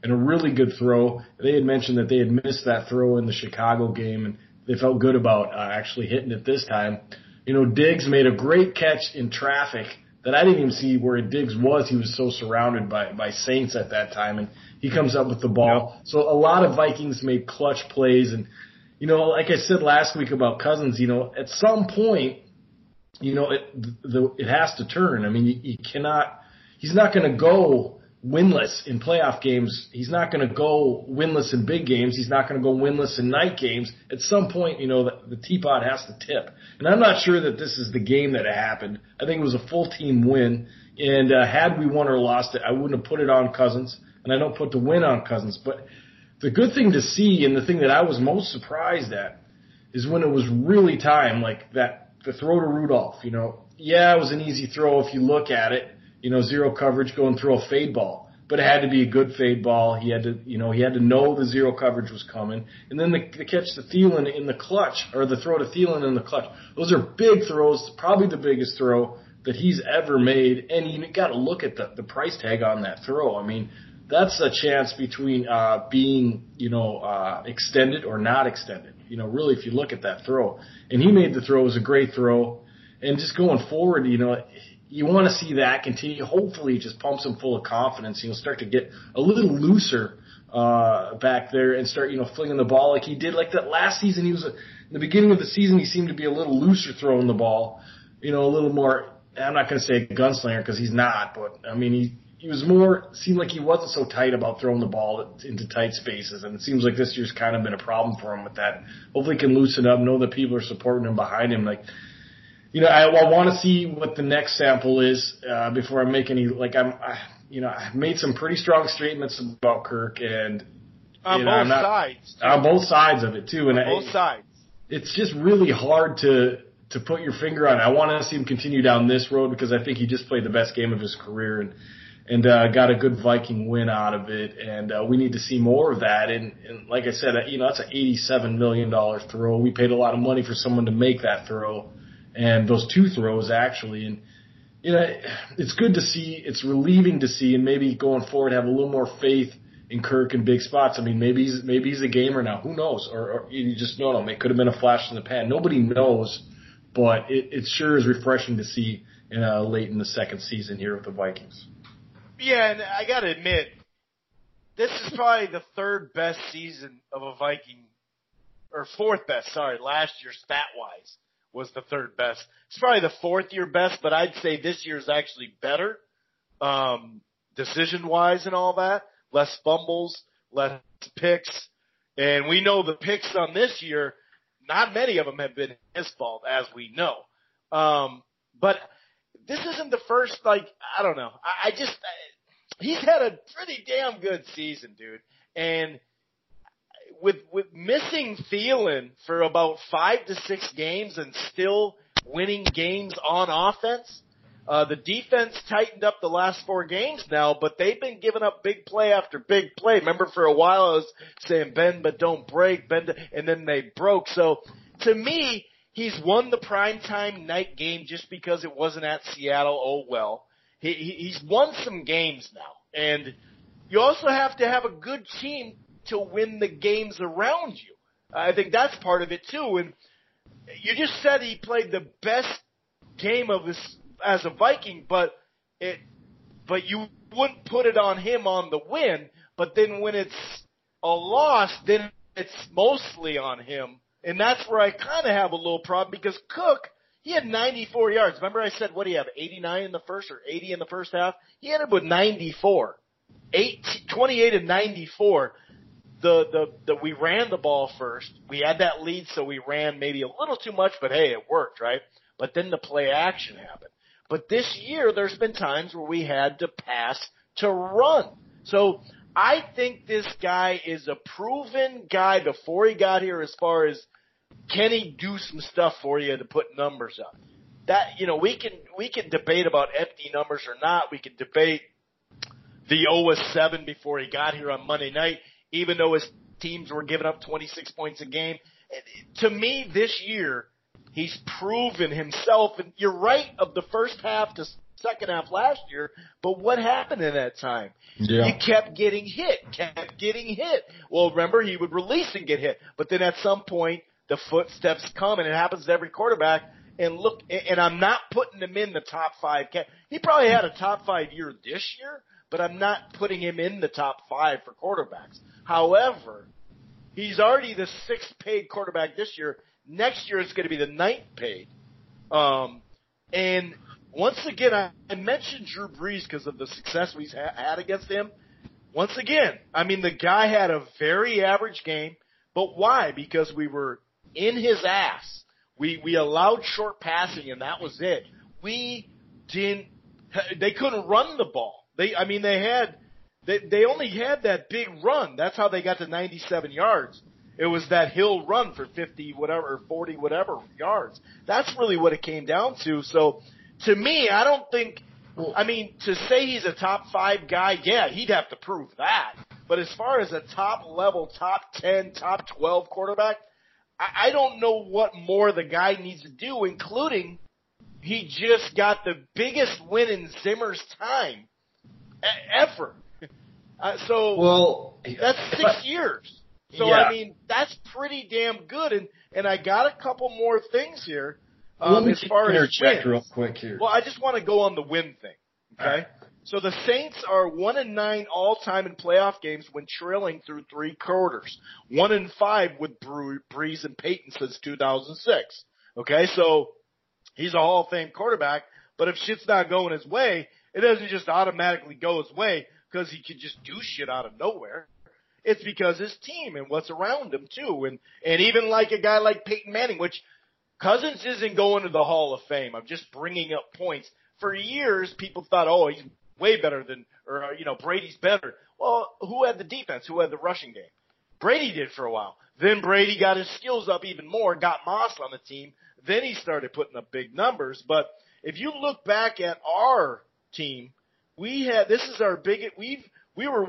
S2: and a really good throw. They had mentioned that they had missed that throw in the Chicago game, and they felt good about actually hitting it this time. You know, Diggs made a great catch in traffic that I didn't even see where Diggs was. He was so surrounded by Saints at that time, and he comes up with the ball. So a lot of Vikings made clutch plays, and, you know, like I said last week about Cousins, you know, at some point, you know, it has to turn. I mean, you cannot – he's not going to go winless in playoff games. He's not going to go winless in big games. He's not going to go winless in night games. At some point, you know, the teapot has to tip. And I'm not sure that this is the game that it happened. I think it was a full team win. And had we won or lost it, I wouldn't have put it on Cousins. And I don't put the win on Cousins. But the good thing to see, and the thing that I was most surprised at, is when it was really time, like the throw to Rudolph. You know, yeah, it was an easy throw if you look at it. You know, zero coverage, go and throw a fade ball. But it had to be a good fade ball. He had to know the zero coverage was coming. And then the catch to Thielen in the clutch, or the throw to Thielen in the clutch. Those are big throws, probably the biggest throw that he's ever made. And you got to look at the price tag on that throw. I mean, that's a chance between being, extended or not extended. You know, really, if you look at that throw. And he made the throw. It was a great throw. And just going forward, you know, you want to see that continue. Hopefully, it just pumps him full of confidence. He'll start to get a little looser back there and start, flinging the ball like he did. Like that last season, in the beginning of the season, he seemed to be a little looser throwing the ball. You know, a little more. I'm not going to say gunslinger because he's not, but I mean, he was more. Seemed like he wasn't so tight about throwing the ball into tight spaces, and it seems like this year's kind of been a problem for him with that. Hopefully, he can loosen up. Know that people are supporting him behind him, like. You know, I want to see what the next sample is before I make any. I've made some pretty strong statements about Kirk, and
S1: on both sides.
S2: On both sides of it too, and
S1: both sides.
S2: It's just really hard to put your finger on it. I want to see him continue down this road because I think he just played the best game of his career and got a good Viking win out of it, and we need to see more of that. And like I said, that's an $87 million throw. We paid a lot of money for someone to make that throw. And those two throws, actually. And, it's good to see. It's relieving to see. And maybe going forward, have a little more faith in Kirk in big spots. I mean, maybe he's a gamer now. Who knows? Or you just don't know. It could have been a flash in the pan. Nobody knows. But it sure is refreshing to see late in the second season here with the Vikings.
S1: Yeah, and I got to admit, this is probably the third best season of a Viking, or fourth best, last year stat-wise. Was the third best. It's probably the fourth year best, but I'd say this year is actually better, decision-wise and all that. Less fumbles, less picks. And we know the picks on this year, not many of them have been his fault, as we know. But this isn't the first, I don't know. He's had a pretty damn good season, dude. And with missing Thielen for about 5 to 6 games and still winning games on offense, the defense tightened up the last 4 games now, but they've been giving up big play after big play. Remember for a while I was saying bend but don't break, and then they broke. So to me, he's won the primetime night game just because it wasn't at Seattle. Oh well. He's won some games now. And you also have to have a good team to win the games around you. I think that's part of it too. And you just said he played the best game of his as a Viking, but you wouldn't put it on him on the win. But then when it's a loss, then it's mostly on him. And that's where I kind of have a little problem because Cook, he had 94 yards. Remember I said, what do you have, 89 in the first or 80 in the first half? He ended with 94. 28 and 94. We ran the ball first. We had that lead, so we ran maybe a little too much, but hey, it worked, right? But then the play action happened. But this year, there's been times where we had to pass to run. So I think this guy is a proven guy before he got here as far as can he do some stuff for you to put numbers up. That, we can debate about empty numbers or not. We can debate the 0-7 before he got here on Monday night, even though his teams were giving up 26 points a game. To me, this year, he's proven himself. And you're right, of the first half to second half last year. But what happened in that time?
S2: Yeah.
S1: You kept getting hit. Well, remember, he would release and get hit. But then at some point, the footsteps come, and it happens to every quarterback. And look, and I'm not putting him in the top 5. He probably had a top 5 year this year, but I'm not putting him in the top 5 for quarterbacks. However, he's already the 6th paid quarterback this year. Next year it's going to be the 9th paid. And once again, I mentioned Drew Brees because of the success we've had against him. Once again, I mean, the guy had a very average game, but why? Because we were in his ass. We allowed short passing, and that was it. They couldn't run the ball. They only had that big run. That's how they got to 97 yards. It was that hill run for 50 whatever, or 40 whatever yards. That's really what it came down to. So, to me, I don't think, to say he's a top 5 guy, yeah, he'd have to prove that. But as far as a top level, top 10, top 12 quarterback, I don't know what more the guy needs to do, including he just got the biggest win in Zimmer's time ever. That's 6 years. So, yeah. That's pretty damn good. And I got a couple more things here. As far as
S2: wins. Real quick here.
S1: Well, I just want to go on the win thing. Okay?
S2: Right.
S1: So the Saints are 1-9 all time in playoff games when trailing through 3 quarters. 1-5 with Brees and Peyton since 2006. Okay, so he's a Hall of Fame quarterback. But if shit's not going his way, it doesn't just automatically go his way because he can just do shit out of nowhere. It's because his team and what's around him too, and even like a guy like Peyton Manning, which Cousins isn't going to the Hall of Fame. I'm just bringing up points. For years, people thought, oh, he's way better than, Brady's better. Well, who had the defense? Who had the rushing game? Brady did for a while. Then Brady got his skills up even more, got Moss on the team. Then he started putting up big numbers. But if you look back at our team, we were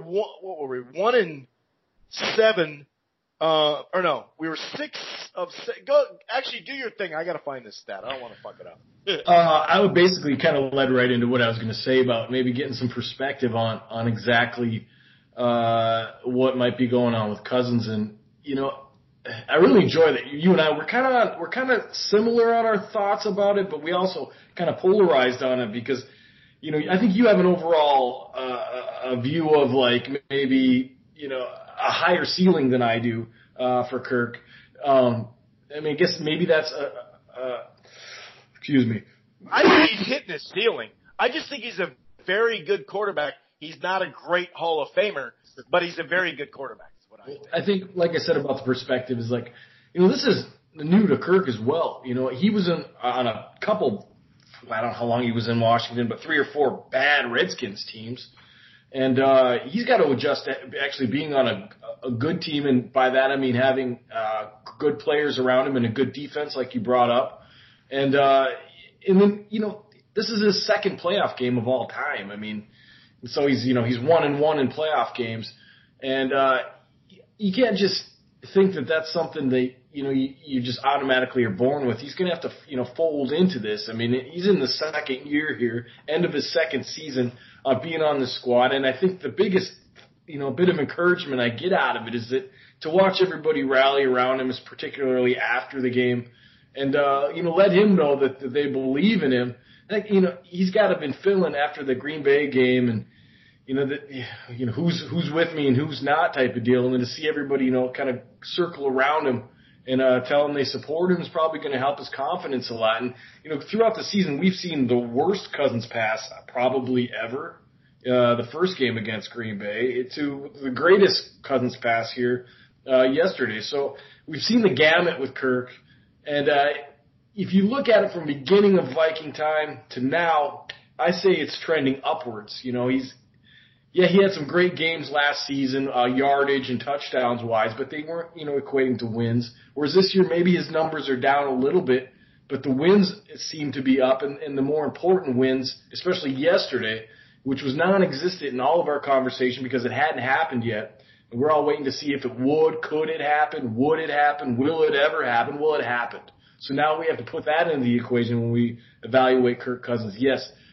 S1: 1-7. We were 6 of 6. Go, actually, do your thing. I got to find this stat. I don't want to fuck it up.
S2: I would basically kind of led right into what I was going to say about maybe getting some perspective on exactly what might be going on with Cousins. And, I really enjoy that. You and I, we're kind of similar on our thoughts about it, but we also kind of polarized on it because, I think you have an overall a view of like maybe, a higher ceiling than I do for Kirk. I guess maybe that's excuse me.
S1: I think he's hitting his ceiling. I just think he's a very good quarterback. He's not a great Hall of Famer, but he's a very good quarterback. Is what
S2: I think, like I said about the perspective, is like, this is new to Kirk as well. He was on a couple, I don't know how long he was in Washington, but 3 or 4 bad Redskins teams. And he's got to adjust to actually being on a good team, and by that I mean having good players around him and a good defense, like you brought up. And then this is his 2nd playoff game of all time. So he's 1-1 in playoff games, and you can't just think that that's something that you just automatically are born with. He's going to have to fold into this. He's in the 2nd year here, end of his 2nd season. Being on the squad, and I think the biggest, bit of encouragement I get out of it is that to watch everybody rally around him, is particularly after the game, and let him know that they believe in him. Like, he's got to have been feeling after the Green Bay game, and who's with me and who's not type of deal, and then to see everybody kind of circle around him and tell him they support him is probably going to help his confidence a lot. And throughout the season, we've seen the worst Cousins pass probably ever. The first game against Green Bay to the greatest Cousins pass here yesterday. So we've seen the gamut with Kirk. And if you look at it from beginning of Viking time to now, I say it's trending upwards. He had some great games last season, yardage and touchdowns wise, but they weren't, equating to wins. Whereas this year, maybe his numbers are down a little bit, but the wins seem to be up, and the more important wins, especially yesterday, which was non-existent in all of our conversation because it hadn't happened yet. And we're all waiting to see if it could it happen, would it happen, will it ever happen? Well, it happened. So now we have to put that into the equation when we evaluate Kirk Cousins. Yes,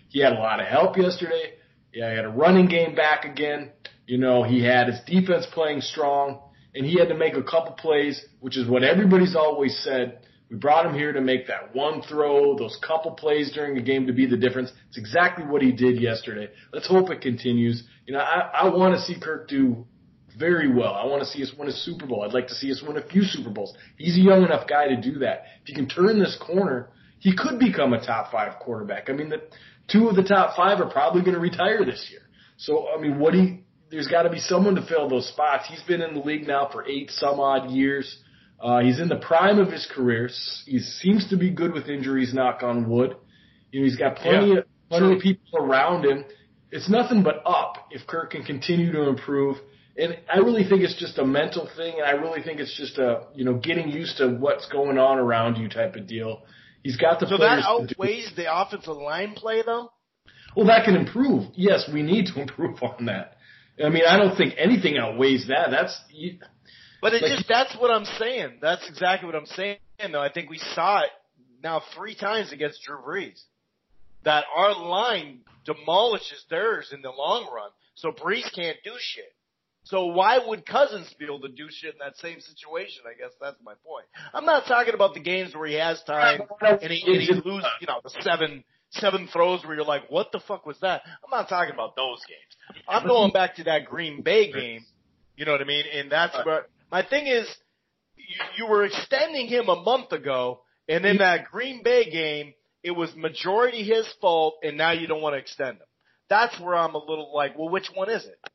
S2: He had a lot of help yesterday. Yeah, he had a running game back again. He had his defense playing strong, and he had to make a couple plays, which is what everybody's always said. We brought him here to make that one throw, those couple plays during the game to be the difference. It's exactly what he did yesterday. Let's hope it continues. I want to see Kirk do very well. I want to see us win a Super Bowl. I'd like to see us win a few Super Bowls. He's a young enough guy to do that. If he can turn this corner, he could become a top 5 quarterback. I mean, the 2 of the top 5 are probably going to retire this year. So, I mean, there's got to be someone to fill those spots. He's been in the league now for 8 some odd years. He's in the prime of his career. He seems to be good with injuries, knock on wood. He's got plenty of people around him. It's nothing but up if Kirk can continue to improve. And I really think it's just a mental thing, and I really think it's just getting used to what's going on around you type of deal. He's got the players.
S1: So that outweighs the offensive line play, though?
S2: Well, that can improve. Yes, we need to improve on that. I mean, I don't think anything outweighs that.
S1: But that's what I'm saying. That's exactly what I'm saying, though. I think we saw it now 3 times against Drew Brees, that our line demolishes theirs in the long run, so Brees can't do shit. So why would Cousins be able to do shit in that same situation? I guess that's my point. I'm not talking about the games where he has time and he loses, the seven throws where you're like, what the fuck was that? I'm not talking about those games. I'm going back to that Green Bay game. You know what I mean? And that's where my thing is, you were extending him a month ago, and in that Green Bay game, it was majority his fault, and now you don't want to extend him. That's where I'm a little like, well, which one is it?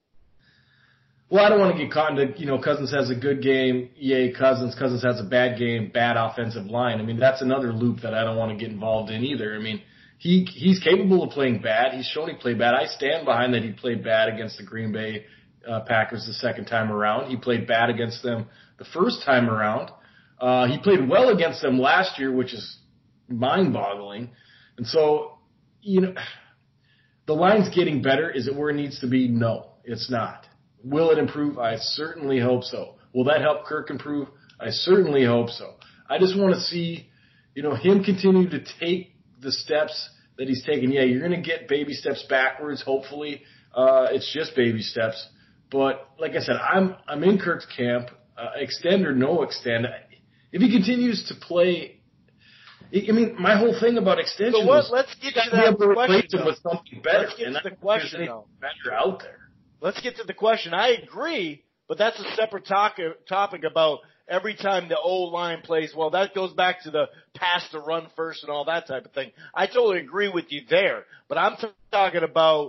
S2: Well, I don't want to get caught into, Cousins has a good game, yay, Cousins has a bad game, bad offensive line. I mean, that's another loop that I don't want to get involved in either. I mean, he's capable of playing bad. He's shown he played bad. I stand behind that he played bad against the Green Bay Packers the second time around. He played bad against them the first time around. He played well against them last year, which is mind-boggling. And so, the line's getting better. Is it where it needs to be? No, it's not. Will it improve? I certainly hope so. Will that help Kirk improve? I certainly hope so. I just want to see, him continue to take the steps that he's taken. Yeah, you're going to get baby steps backwards, hopefully. It's just baby steps. But like I said, I'm in Kirk's camp, extend or no extend. If he continues to play, I mean, my whole thing about extension is
S1: let's get to that question
S2: with something better.
S1: Let's get to the question, though.
S2: Better out there.
S1: Let's get to the question. I agree, but that's a separate topic about every time the O-line plays well. That goes back to the pass to run first and all that type of thing. I totally agree with you there, but I'm talking about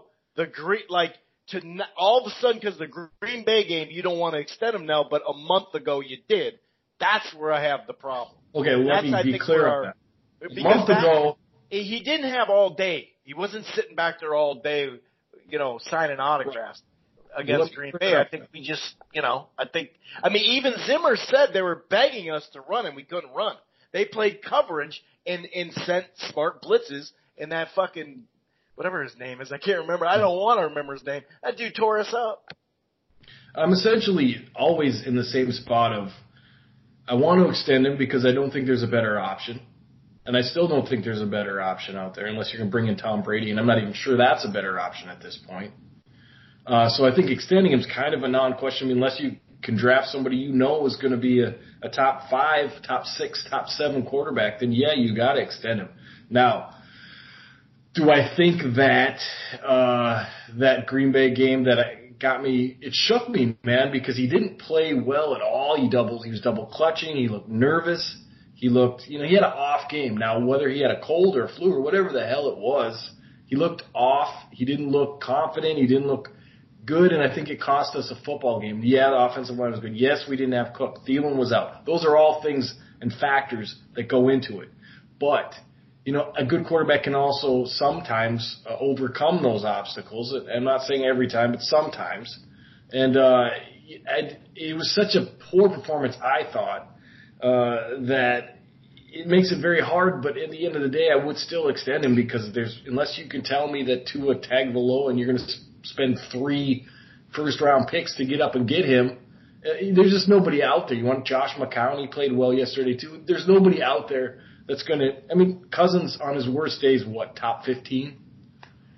S1: all of a sudden, because the Green Bay game, you don't want to extend him now, but a month ago you did. That's where I have the problem.
S2: Okay, let me be clear on that. A month ago,
S1: he didn't have all day. He wasn't sitting back there all day, signing autographs against Green Bay. I think we just, even Zimmer said they were begging us to run and we couldn't run. They played coverage and sent smart blitzes, and that fucking whatever his name is, I can't remember. I don't want to remember his name. That dude tore us up.
S2: I'm essentially always in the same spot of I want to extend him because I don't think there's a better option. And I still don't think there's a better option out there unless you're going to bring in Tom Brady, and I'm not even sure that's a better option at this point. So I think extending him is kind of a non-question. I mean, unless you can draft somebody is going to be a top 5, top 6, top 7 quarterback, then yeah, you got to extend him. Now, do I think that that Green Bay game it shook me, man, because he didn't play well at all. He was double clutching. He looked nervous. He looked, he had an off game. Now, whether he had a cold or a flu or whatever the hell it was, he looked off. He didn't look confident. He didn't look good, and I think it cost us a football game. Yeah, the offensive line was good. Yes, we didn't have Cook. Thielen was out. Those are all things and factors that go into it. But, a good quarterback can also sometimes overcome those obstacles. I'm not saying every time, but sometimes. And it was such a poor performance, I thought, that it makes it very hard. But at the end of the day, I would still extend him because unless you can tell me that Tua Tagovailoa and you're going to spend 3 first-round picks to get up and get him, there's just nobody out there. You want Josh McCown? He played well yesterday too. There's nobody out there that's going to – Cousins on his worst days, top 15?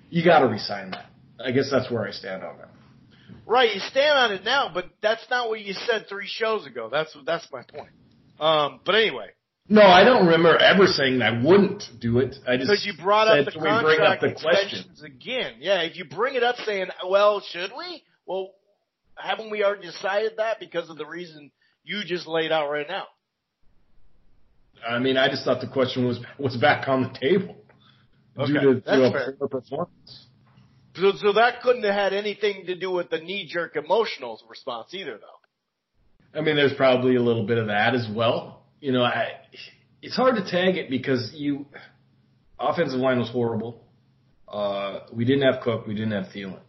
S2: you got to resign that. I guess that's where I stand on that.
S1: Right, you stand on it now, but that's not what you said 3 shows ago. That's my point. But anyway.
S2: No, I don't remember ever saying that I wouldn't do it. I just
S1: because you brought up the contract extensions
S2: question
S1: again. Yeah, if you bring it up saying, well, should we? Well, haven't we already decided that because of the reason you just laid out right now?
S2: I mean, I just thought the question was back on the table due to a poor performance.
S1: So that couldn't have had anything to do with the knee-jerk emotional response either, though.
S2: I mean, there's probably a little bit of that as well. You know, it's hard to tag it because offensive line was horrible. We didn't have Cook. We didn't have Thielen.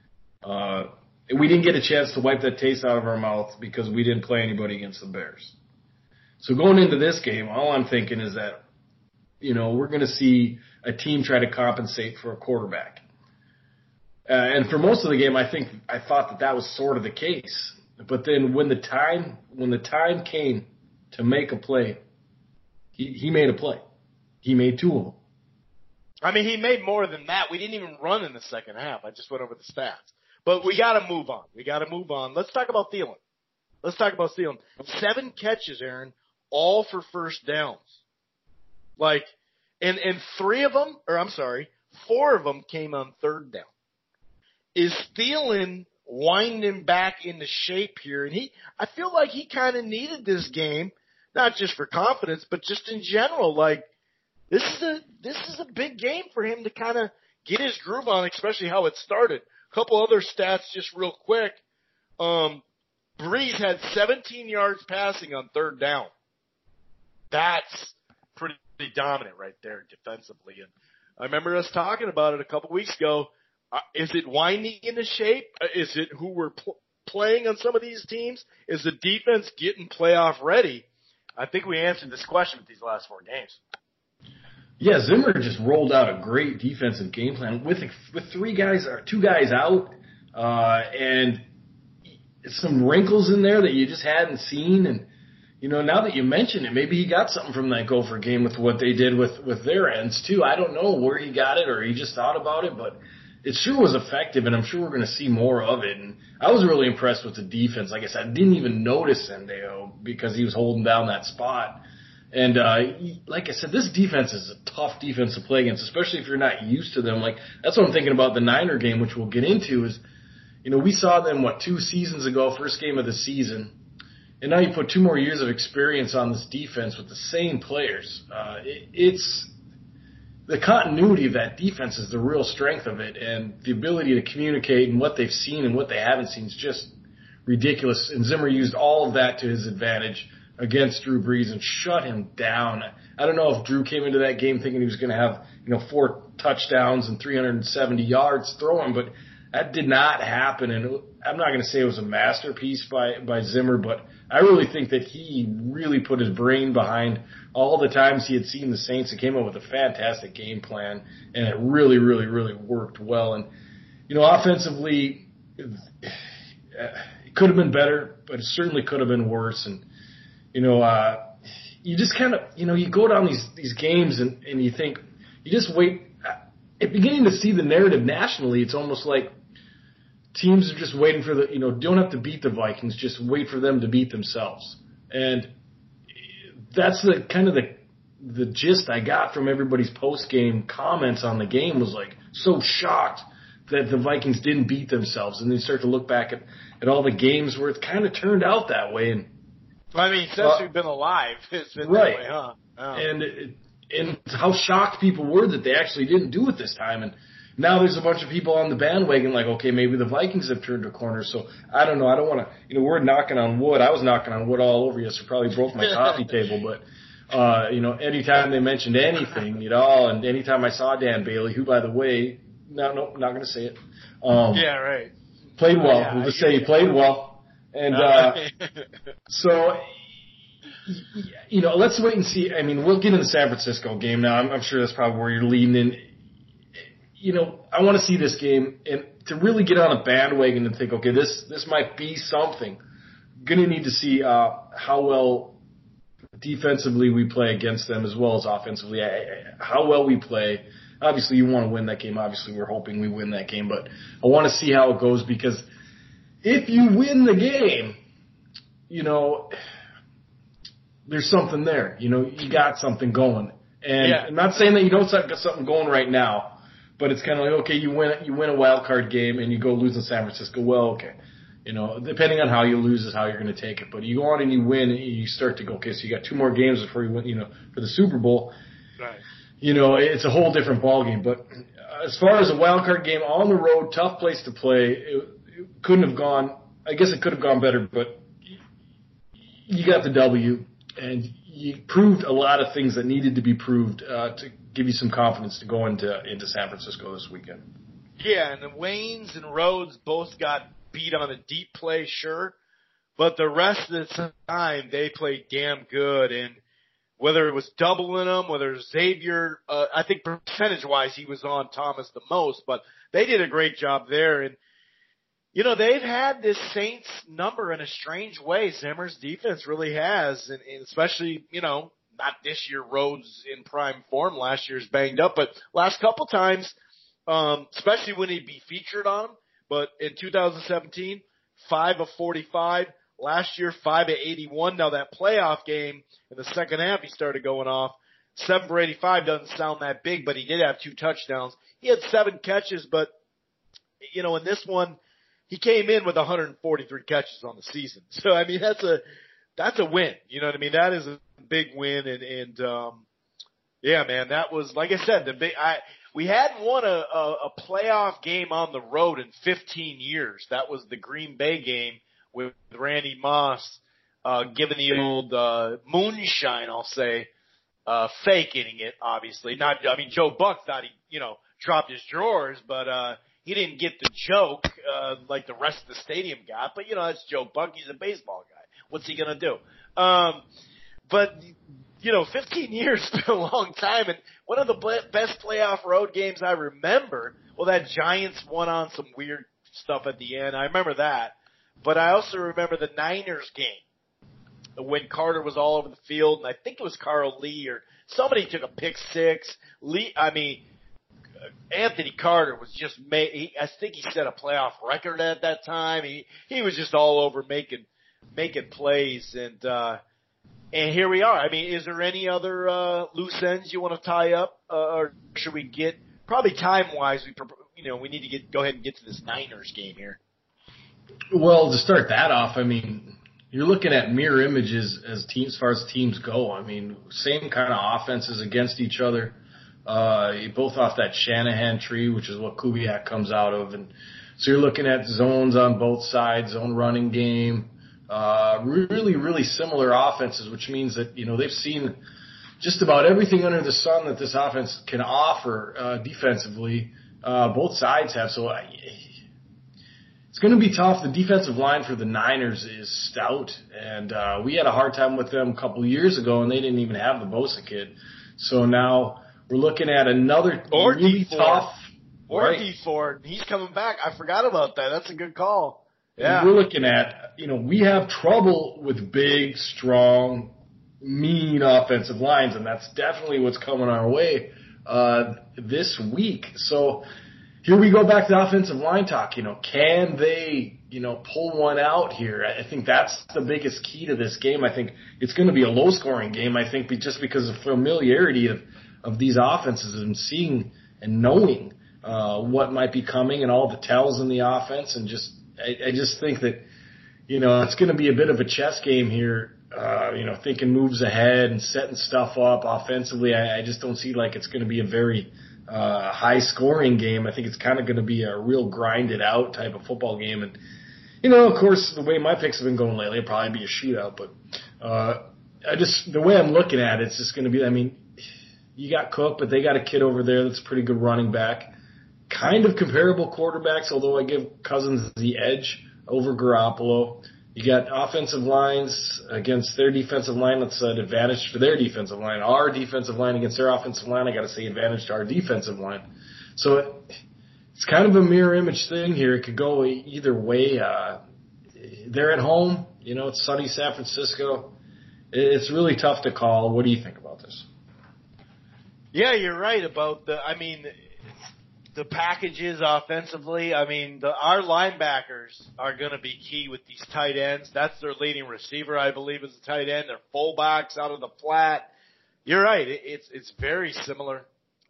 S2: We didn't get a chance to wipe that taste out of our mouth because we didn't play anybody against the Bears. So going into this game, all I'm thinking is that, you know, we're going to see a team try to compensate for a quarterback. And for most of the game, I thought that was sort of the case. But then when the time came to make a play, he made a play. He made 2 of them.
S1: I mean, he made more than that. We didn't even run in the second half. I just went over the stats. But we got to move on. Let's talk about Thielen. 7 catches, Aaron, all for first downs. Like, and 4 of them came on third down. Is Thielen winding back into shape here? And I feel like he kind of needed this game, not just for confidence, but just in general. Like, this is a big game for him to kind of get his groove on, especially how it started. A couple other stats just real quick. Breeze had 17 yards passing on third down. That's pretty dominant right there defensively. And I remember us talking about it a couple weeks ago. Is it winding into shape? Is it who we're playing on some of these teams? Is the defense getting playoff ready? I think we answered this question with these last 4 games.
S2: Yeah, Zimmer just rolled out a great defensive game plan with 2 guys out, and some wrinkles in there that you just hadn't seen. And, you know, now that you mention it, maybe he got something from that Gopher game with what they did with their ends too. I don't know where he got it or he just thought about it, but it sure was effective, and I'm sure we're going to see more of it. And I was really impressed with the defense. Like I said, I didn't even notice Endeo because he was holding down that spot. And like I said, this defense is a tough defense to play against, especially if you're not used to them. Like, that's what I'm thinking about the Niner game, which we'll get into, is, you know, we saw them, 2 seasons ago, first game of the season. And now you put 2 more years of experience on this defense with the same players. It's the continuity of that defense is the real strength of it, and the ability to communicate and what they've seen and what they haven't seen is just ridiculous. And Zimmer used all of that to his advantage against Drew Brees and shut him down. I don't know if Drew came into that game thinking he was going to have, 4 touchdowns and 370 yards throwing, but that did not happen. And I'm not going to say it was a masterpiece by Zimmer, but I really think that he really put his brain behind all the times he had seen the Saints and came up with a fantastic game plan, and it really, really, really worked well. And, offensively, it could have been better, but it certainly could have been worse. And, you just kind of, you go down these games and you think, you just wait. At beginning to see the narrative nationally, it's almost like teams are just waiting for don't have to beat the Vikings, just wait for them to beat themselves. And that's the kind of the gist I got from everybody's post-game comments on the game, was like so shocked that the Vikings didn't beat themselves. And then you start to look back at all the games where it's kind of turned out that way. And
S1: since we've been alive, it's been
S2: right.
S1: that way, huh? Oh.
S2: And how shocked people were that they actually didn't do it this time. And now there's a bunch of people on the bandwagon like, okay, maybe the Vikings have turned a corner. So I don't know. I don't want to, we're knocking on wood. I was knocking on wood all over you, so probably broke my coffee table. But, anytime they mentioned anything at all, and anytime I saw Dan Bailey, who, by the way, not going to say it.
S1: Yeah, right.
S2: Played well. Yeah, we'll just say he played well. And, so, let's wait and see. I mean, we'll get in the San Francisco game now. I'm sure that's probably where you're leading in. I want to see this game, and to really get on a bandwagon and think, okay, this might be something. Going to need to see how well defensively we play against them, as well as offensively. How well we play. obviously you want to win that game. Obviously we're hoping we win that game, but I want to see how it goes because if you win the game, there's something there. You got something going. And I'm not saying that you don't got something going right now, but it's kind of like, okay, you win a wild card game and you go lose in San Francisco. Well, okay. Depending on how you lose is how you're going to take it. But you go on and you win and you start to go, okay, so you got 2 more games before you win, for the Super Bowl.
S1: Right.
S2: It's a whole different ballgame. But as far as a wild card game on the road, tough place to play, it couldn't have gone, I guess it could have gone better, but you got the W and you proved a lot of things that needed to be proved to give you some confidence to go into San Francisco this weekend.
S1: Yeah, and the Waynes and Rhodes both got beat on a deep play, sure, but the rest of the time they played damn good. And whether it was doubling them, whether Xavier, I think percentage-wise he was on Thomas the most, but they did a great job there. And they've had this Saints number in a strange way. Zimmer's defense really has, and especially, not this year. Rhodes in prime form. Last year's banged up, but last couple times, especially when he'd be featured on them. But in 2017, 5 of 45. Last year, 5 of 81. Now that playoff game in the second half, he started going off. 7 for 85 doesn't sound that big, but he did have 2 touchdowns. He had 7 catches, but in this one, he came in with 143 catches on the season. So, I mean, that's a win. You know what I mean? That is a big win. And yeah, man, that was, like I said, we hadn't won a playoff game on the road in 15 years. That was the Green Bay game with Randy Moss, giving the old, moonshine, I'll say, faking it, obviously. Joe Buck thought he, dropped his drawers, but, he didn't get the joke, like the rest of the stadium got, but that's Joe Buck. He's a baseball guy. What's he gonna do? But 15 years has been a long time, and one of the best playoff road games I remember, well, that Giants won on some weird stuff at the end. I remember that. But I also remember the Niners game when Carter was all over the field, and I think it was Carl Lee or somebody took a pick six. Anthony Carter was just I think he set a playoff record at that time. He was just all over making plays, and here we are. I mean, is there any other loose ends you want to tie up, or should we get probably time wise? We need to go ahead and get to this Niners game here.
S2: Well, to start that off, I mean, you're looking at mirror images as far as teams go. I mean, same kind of offenses against each other. Both off that Shanahan tree, which is what Kubiak comes out of. And so you're looking at zones on both sides, zone running game, really, really similar offenses, which means that, they've seen just about everything under the sun that this offense can offer, defensively. Both sides have. So it's going to be tough. The defensive line for the Niners is stout, and, we had a hard time with them a couple of years ago, and they didn't even have the Bosa kid. So now, we're looking at another really tough.
S1: Or Dee Ford. He's coming back. I forgot about that. That's a good call. Yeah.
S2: And we're looking at, we have trouble with big, strong, mean offensive lines, and that's definitely what's coming our way this week. So here we go back to offensive line talk. Can they, pull one out here? I think that's the biggest key to this game. I think it's going to be a low-scoring game, I think, just because of familiarity of these offenses and seeing and knowing what might be coming and all the tells in the offense. And I just think that, it's going to be a bit of a chess game here, thinking moves ahead and setting stuff up offensively. I just don't see like it's going to be a very high scoring game. I think it's kind of going to be a real grinded out type of football game. And, of course, the way my picks have been going lately, it'll probably be a shootout. But the way I'm looking at it, it's just going to be, you got Cook, but they got a kid over there that's a pretty good running back. Kind of comparable quarterbacks, although I give Cousins the edge over Garoppolo. You got offensive lines against their defensive line. That's an advantage for their defensive line. Our defensive line against their offensive line, I got to say advantage to our defensive line. So it's kind of a mirror image thing here. It could go either way. They're at home. It's sunny San Francisco. It's really tough to call. What do you think about this?
S1: Yeah, you're right about the packages offensively. Our linebackers are going to be key with these tight ends. That's their leading receiver, I believe, is the tight end. Their fullbacks out of the flat. You're right. It's very similar.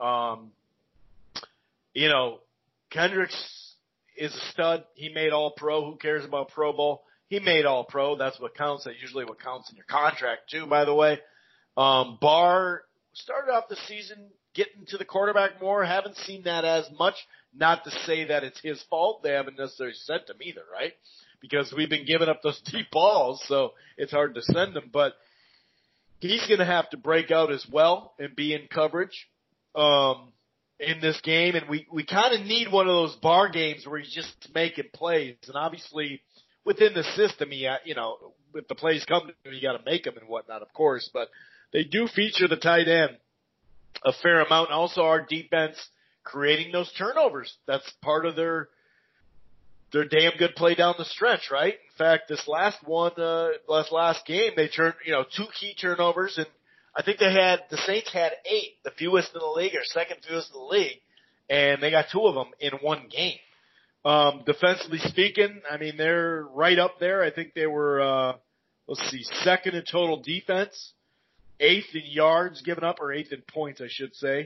S1: Kendricks is a stud. He made All-Pro. Who cares about Pro Bowl? He made All-Pro. That's what counts. That's usually what counts in your contract too, by the way. Barr started off the season getting to the quarterback more. Haven't seen that as much. Not to say that it's his fault. They haven't necessarily sent him either, right? Because we've been giving up those deep balls, so it's hard to send them. But he's going to have to break out as well and be in coverage in this game. And we kind of need one of those Barr games where he's just making plays. And obviously, within the system, if the plays come to him, you got to make them and whatnot, of course. But they do feature the tight end a fair amount. And also our defense creating those turnovers. That's part of their damn good play down the stretch, right? In fact, this last game, they turned, 2 key turnovers, and I think the Saints had 8, the fewest in the league, or second fewest in the league, and they got 2 of them in one game. Defensively speaking, they're right up there. I think they were, second in total defense, 8th in yards given up, or 8th in points, I should say.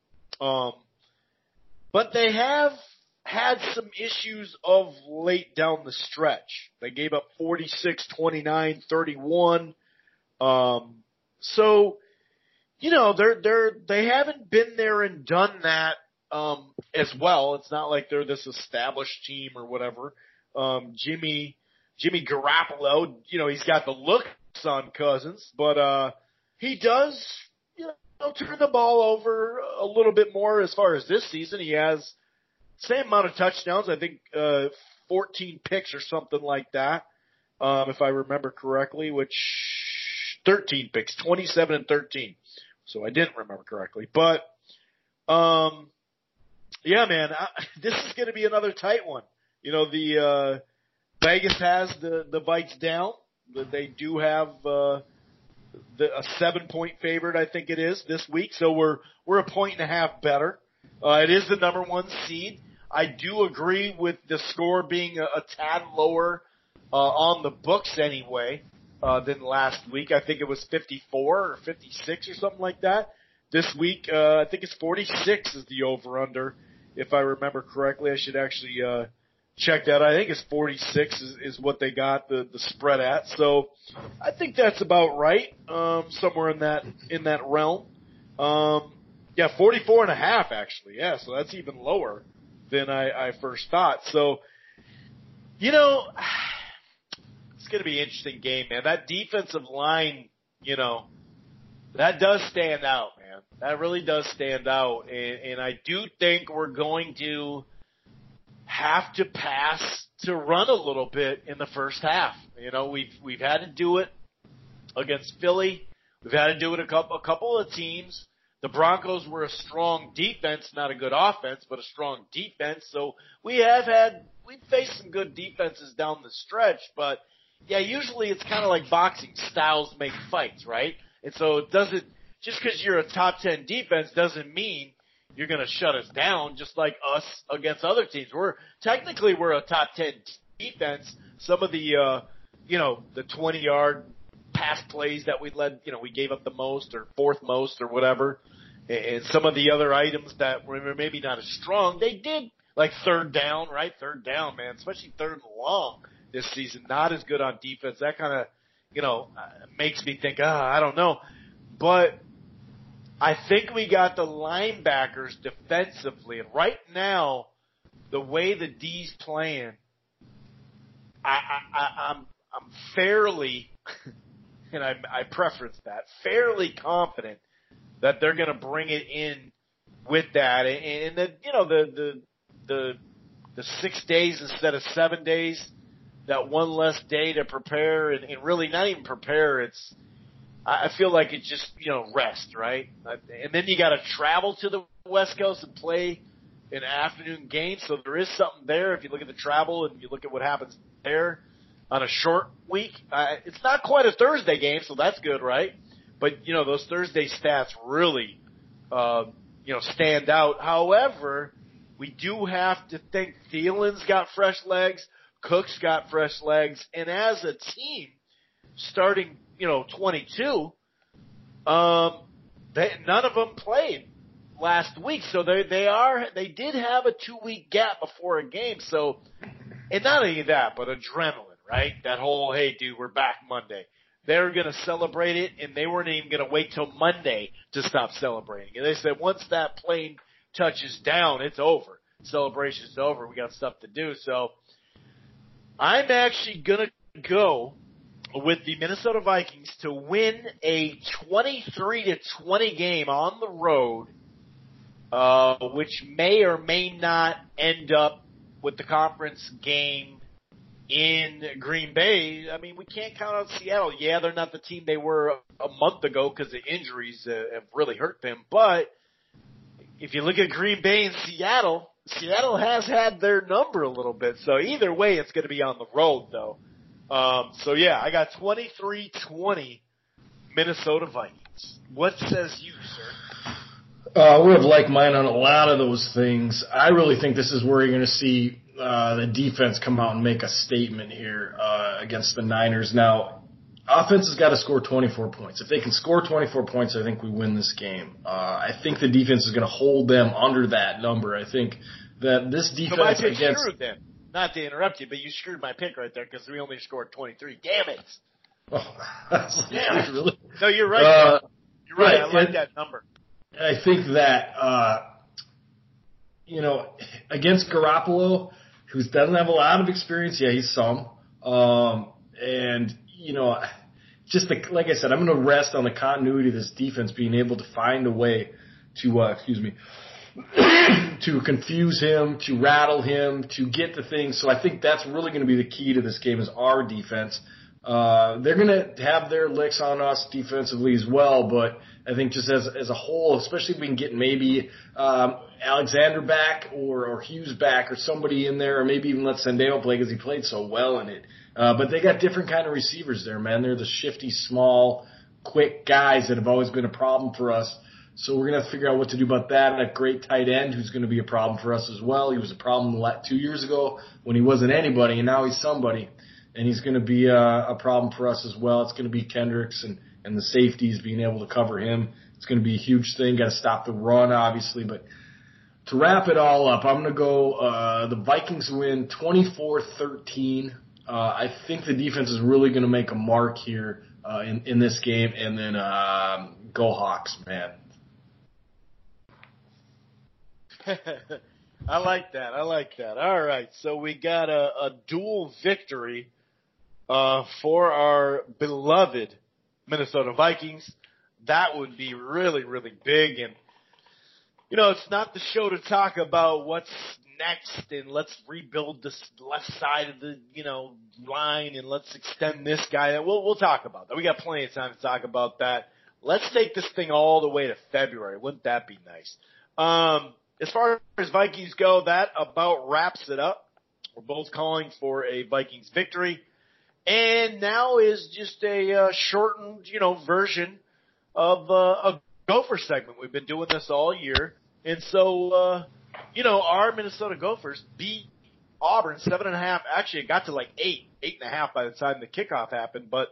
S1: But they have had some issues of late down the stretch. They gave up 46, 29, 31. So, they haven't been there and done that, as well. It's not like they're this established team or whatever. Jimmy Garoppolo, he's got the looks on Cousins, but, he does, turn the ball over a little bit more as far as this season. He has same amount of touchdowns, I think 14 picks or something like that, if I remember correctly, 13 picks, 27 and 13. So I didn't remember correctly. But, yeah, man, this is going to be another tight one. Vegas has the Vikes down. They do have a 7-point favorite, I think it is, this week. So we're a 1.5 better. It is the number 1 seed. I do agree with the score being a tad lower on the books anyway than last week. I think it was 54 or 56 or something like that. This week, I think it's 46 is the over-under, if I remember correctly. I should actually check that. I think it's 46 is what they got the spread at. So I think that's about right, somewhere in that realm. 44 and a half actually. Yeah, so that's even lower than I first thought. So, it's going to be an interesting game, man. That defensive line, that does stand out, man. That really does stand out. And I do think we're going to have to pass to run a little bit in the first half. We've had to do it against Philly. We've had to do it a couple of teams. The Broncos were a strong defense, not a good offense, but a strong defense. So we've faced some good defenses down the stretch, but yeah, usually it's kind of like boxing. Styles make fights, right? And so it doesn't, just because you're a top 10 defense doesn't mean you're going to shut us down, just like us against other teams. We're a top 10 defense. Some of the 20-yard pass plays that we led, we gave up the most or fourth most or whatever. And some of the other items that were maybe not as strong, they did, like third down, right? Third down, man, especially third and long this season. Not as good on defense. That kind of, makes me think, I don't know. But I think we got the linebackers defensively. And right now, the way the D's playing, I'm fairly, and I preference that, fairly confident that they're going to bring it in with that. And the 6 days instead of 7 days, that one less day to prepare and really not even prepare. I feel like it's just, rest, right? And then you got to travel to the West Coast and play an afternoon game. So there is something there. If you look at the travel and you look at what happens there on a short week, it's not quite a Thursday game. So that's good, right? But, those Thursday stats really stand out. However, we do have to think Thielen's got fresh legs, Cook's got fresh legs, and as a team, starting 22, none of them played last week, so they did have a 2-week gap before a game. So, and not only that, but adrenaline, right? That whole, hey, dude, we're back Monday. They're going to celebrate it, and they weren't even going to wait till Monday to stop celebrating. And they said once that plane touches down, it's over. Celebration's over. We got stuff to do. So I'm actually going to go with the Minnesota Vikings to win a 23-20 game on the road, which may or may not end up with the conference game in Green Bay. I mean, we can't count on Seattle. Yeah, they're not the team they were a month ago because the injuries have really hurt them. But if you look at Green Bay and Seattle has had their number a little bit. So either way, it's going to be on the road, though. I got 23-20 Minnesota Vikings. What says you, sir?
S2: We have like mine on a lot of those things. I really think this is where you're going to see the defense come out and make a statement here against the Niners. Now, offense has got to score 24 points. If they can score 24 points, I think we win this game. I think the defense is going to hold them under that number. I think that this defense
S1: so my pick screwed them. Not to interrupt you, but you screwed my pick right there because we only scored 23. Damn it!
S2: Oh, that's really.
S1: No, you're right. You're right. I like that number.
S2: I think that against Garoppolo, who doesn't have a lot of experience. Yeah, he's some. Just like I said, I'm going to rest on the continuity of this defense being able to find a way to, to confuse him, to rattle him, to get the things. So I think that's really going to be the key to this game is our defense. They're going to have their licks on us defensively as well, but I think just as a whole, especially if we can get maybe Alexander back or Hughes back or somebody in there, or maybe even let Sendejo play because he played so well in it. But they got different kind of receivers there, man. They're the shifty, small, quick guys that have always been a problem for us. So we're going to have to figure out what to do about that. And a great tight end who's going to be a problem for us as well. He was a problem 2 years ago when he wasn't anybody, and now he's somebody. And he's going to be a problem for us as well. It's going to be Kendricks and the safeties being able to cover him. It's going to be a huge thing. Got to stop the run, obviously. But to wrap it all up, I'm going to go the Vikings win 24-13. I think the defense is really going to make a mark here in this game. And then go Hawks, man.
S1: I like that. All right, so we got a dual victory for our beloved Minnesota Vikings. That would be really, really big. And, it's not the show to talk about what's next and let's rebuild this left side of the, line and let's extend this guy. We'll talk about that. We got plenty of time to talk about that. Let's take this thing all the way to February. Wouldn't that be nice? As far as Vikings go, that about wraps it up. We're both calling for a Vikings victory. And now is just a shortened, version of a Gopher segment. We've been doing this all year. And so, our Minnesota Gophers beat Auburn 7.5. Actually, it got to like 8.5 by the time the kickoff happened. But,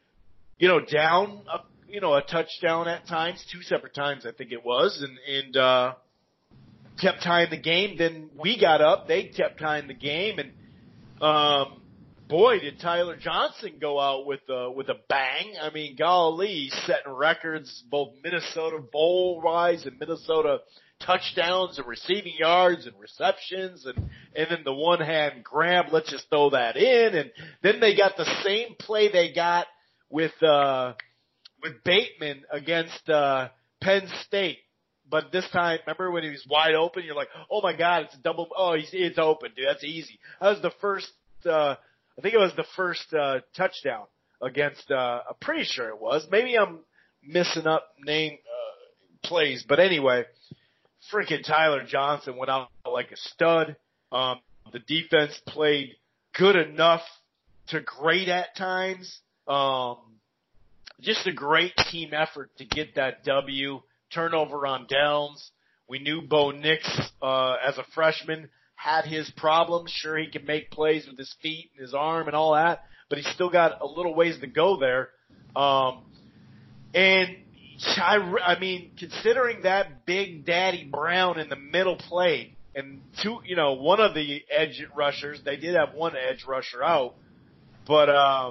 S1: down, a touchdown at times, 2 separate times I think it was. And kept tying the game. Then we got up. They kept tying the game. And, boy, did Tyler Johnson go out with a bang. I mean, golly, he's setting records, both Minnesota bowl-wise and Minnesota touchdowns and receiving yards and receptions. And then the one-hand grab, let's just throw that in. And then they got the same play they got with Bateman against Penn State. But this time, remember when he was wide open? You're like, oh my God, it's a double. Oh, it's open, dude. That's easy. That was the first. I think it was the first touchdown against. I'm pretty sure it was. Maybe I'm missing up name plays, but anyway, freaking Tyler Johnson went out like a stud. The defense played good enough to great at times. Just a great team effort to get that W. turnover on downs. We knew Bo Nix, as a freshman, had his problems. Sure, he can make plays with his feet and his arm and all that, but he's still got a little ways to go there. And I mean, considering that Big Daddy Brown in the middle played, and one of the edge rushers, they did have one edge rusher out, but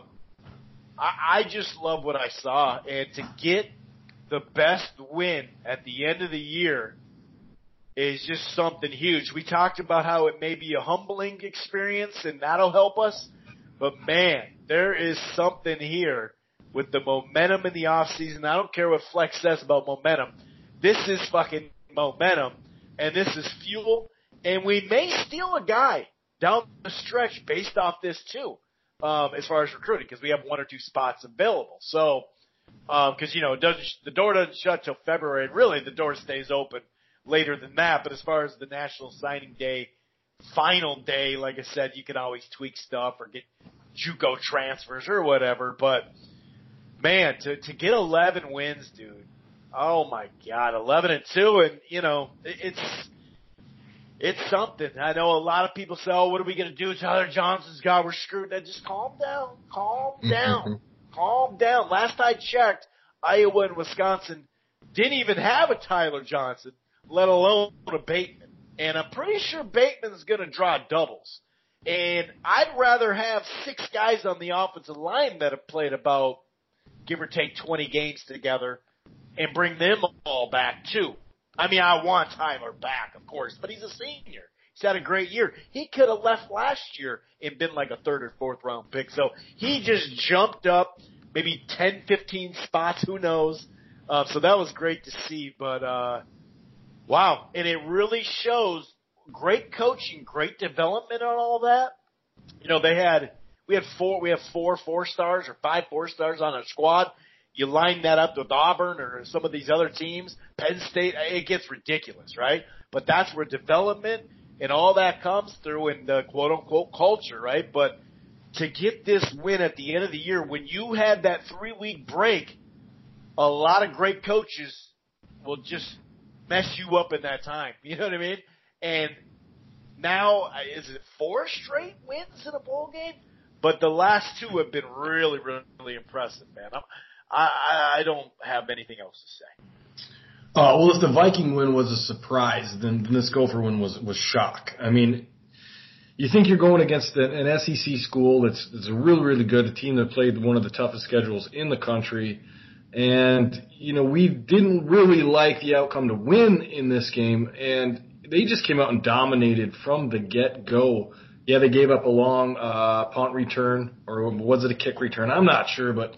S1: I just love what I saw, and to get the best win at the end of the year is just something huge. We talked about how it may be a humbling experience, and that'll help us, but man, there is something here with the momentum in the offseason. I don't care what Flex says about momentum. This is fucking momentum, and this is fuel, and we may steal a guy down the stretch based off this too, as far as recruiting, because we have 1 or 2 spots available. So, because, the door doesn't shut till February, and really the door stays open later than that, but as far as the National Signing Day, final day, like I said, you can always tweak stuff or get JUCO transfers or whatever, but man, to get 11 wins, dude. Oh my God, 11-2, and it's something. I know a lot of people say, "Oh, what are we going to do? Tyler Johnson's gone. We're screwed." Then just calm down, calm down. Last I checked, Iowa and Wisconsin didn't even have a Tyler Johnson, let alone a Bateman. And I'm pretty sure Bateman's going to draw doubles. And I'd rather have 6 guys on the offensive line that have played about, give or take, 20 games together, and bring them all back too. I mean, I want Tyler back, of course, but he's a senior. He's had a great year. He could have left last year and been like a 3rd or 4th round pick. So he just jumped up maybe 10, 15 spots, who knows. So that was great to see. But, wow. And it really shows great coaching, great development on all that. We have 4 4-stars or 5 4-stars on our squad. You line that up with Auburn or some of these other teams, Penn State, it gets ridiculous, right? But that's where development and all that comes through in the quote-unquote culture, right? But to get this win at the end of the year, when you had that 3-week break, a lot of great coaches will just mess you up in that time. You know what I mean? And now, is it 4 straight wins in a bowl game? But the last 2 have been really, really impressive, man. I don't have anything else to say.
S2: Well, if the Viking win was a surprise, then this Gopher win was shock. I mean, you think you're going against an SEC school that's really, really good, a team that played one of the toughest schedules in the country. And, we didn't really like the outcome to win in this game. And they just came out and dominated from the get-go. Yeah, they gave up a long punt return, or was it a kick return? I'm not sure, but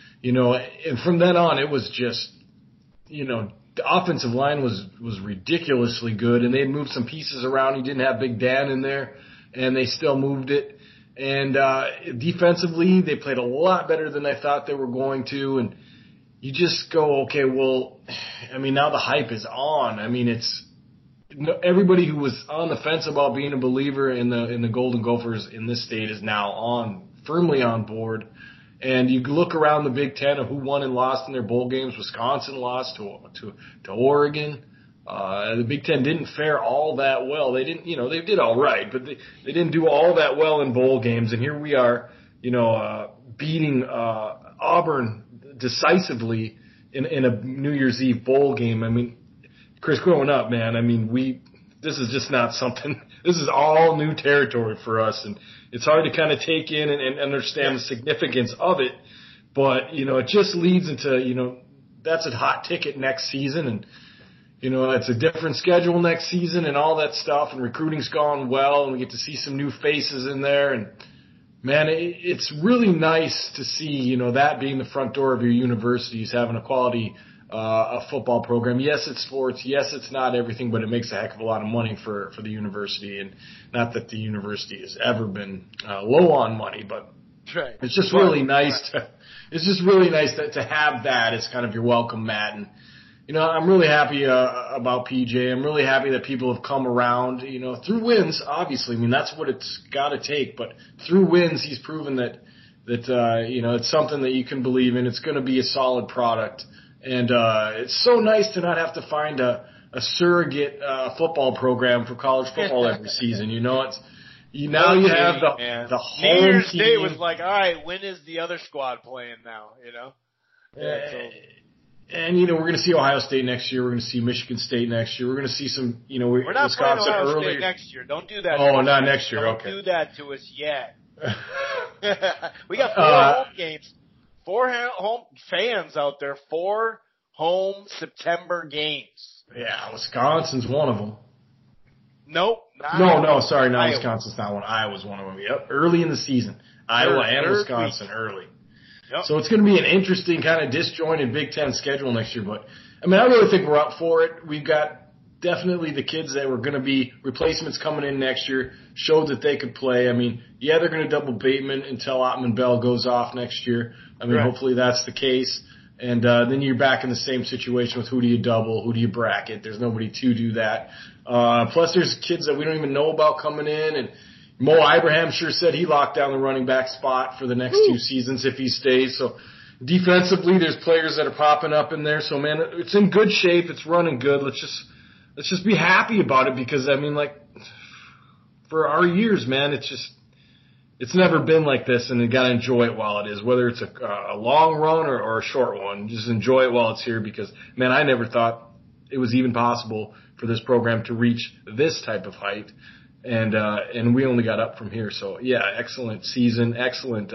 S2: and from then on, it was just, the offensive line was ridiculously good, and they had moved some pieces around. You didn't have Big Dan in there, and they still moved it. And defensively, they played a lot better than I thought they were going to. And you just go, okay, well, I mean, now the hype is on. I mean, everybody who was on the fence about being a believer in the Golden Gophers in this state is now firmly on board. And you look around the Big Ten of who won and lost in their bowl games. Wisconsin lost to Oregon. The Big Ten didn't fare all that well. They didn't, they did all right, but they didn't do all that well in bowl games. And here we are, beating Auburn decisively in a New Year's Eve bowl game. I mean, Chris, growing up, man, I mean, this is just not something. This is all new territory for us, and it's hard to kind of take in and understand the significance of it. But it just leads into that's a hot ticket next season, and it's a different schedule next season and all that stuff. And recruiting's gone well, and we get to see some new faces in there. And man, it's really nice to see that being the front door of your university is having a quality a football program. Yes, it's sports. Yes, it's not everything, but it makes a heck of a lot of money for the university. And not that the university has ever been low on money, but it's just really nice to have that as kind of your welcome mat. And I'm really happy about PJ. I'm really happy that people have come around. Through wins, obviously. I mean, that's what it's got to take. But through wins, he's proven that it's something that you can believe in. It's going to be a solid product. And it's so nice to not have to find a surrogate football program for college football every season. You know, you have the home
S1: New Year's
S2: team.
S1: Day was like, all right, when is the other squad playing now? You know.
S2: And, we're going to see Ohio State next year. We're going to see Michigan State next year. We're going to see some,
S1: we're not
S2: Wisconsin
S1: playing Ohio
S2: earlier.
S1: State next year. Don't do that.
S2: Oh, not next year.
S1: Don't
S2: okay.
S1: do that to us yet. We got 4 home games. 4 home fans out there. 4 home September games.
S2: Yeah, Wisconsin's one of them.
S1: Nope.
S2: Sorry, no, Wisconsin's not one. Iowa's one of them. Yep, early in the season. Iowa and Wisconsin early.
S1: Yep.
S2: So it's going to be an interesting kind of disjointed Big Ten schedule next year. But, I really think we're up for it. We've got definitely the kids that were going to be replacements coming in next year showed that they could play. They're going to double Bateman until Ottman-Bell goes off next year.
S1: Right.
S2: Hopefully that's the case. And then you're back in the same situation with who do you double, who do you bracket. There's nobody to do that. Plus there's kids that we don't even know about coming in, and Mo Ibrahim sure said he locked down the running back spot for the next 2 seasons if he stays. So defensively, there's players that are popping up in there. So man, it's in good shape. It's running good. Let's just be happy about it because for our years, man, it's never been like this, and you got to enjoy it while it is, whether it's a long run or a short one. Just enjoy it while it's here because, man, I never thought it was even possible for this program to reach this type of height. And we only got up from here. So, yeah, excellent season, excellent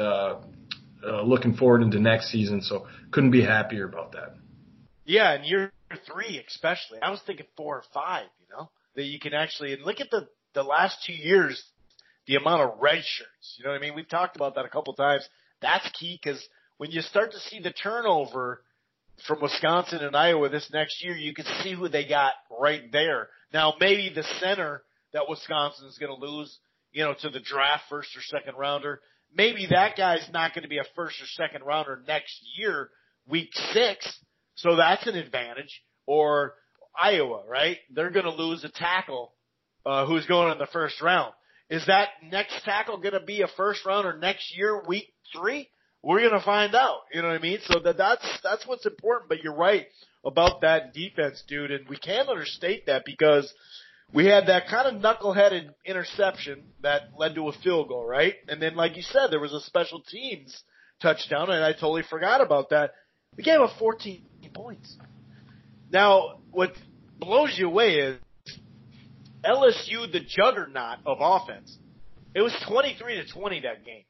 S2: looking forward into next season. So couldn't be happier about that.
S1: Yeah, and year 3 especially. I was thinking 4 or 5, that you can actually – and look at the last 2 years, the amount of red shirts. You know what I mean? We've talked about that a couple times. That's key because when you start to see the turnover from Wisconsin and Iowa this next year, you can see who they got right there. Now, maybe the center – that Wisconsin is going to lose, to the draft first or second rounder. Maybe that guy's not going to be a first or second rounder next year, week 6. So that's an advantage. Or Iowa, right? They're going to lose a tackle, who's going in the first round. Is that next tackle going to be a first rounder next year, week 3? We're going to find out. You know what I mean? So that's what's important. But you're right about that defense, dude. And we can't understate that because we had that kind of knuckleheaded interception that led to a field goal, right? And then, like you said, there was a special teams touchdown, and I totally forgot about that. We gave up 14 points. Now, what blows you away is LSU, the juggernaut of offense. It was 23-20 that game.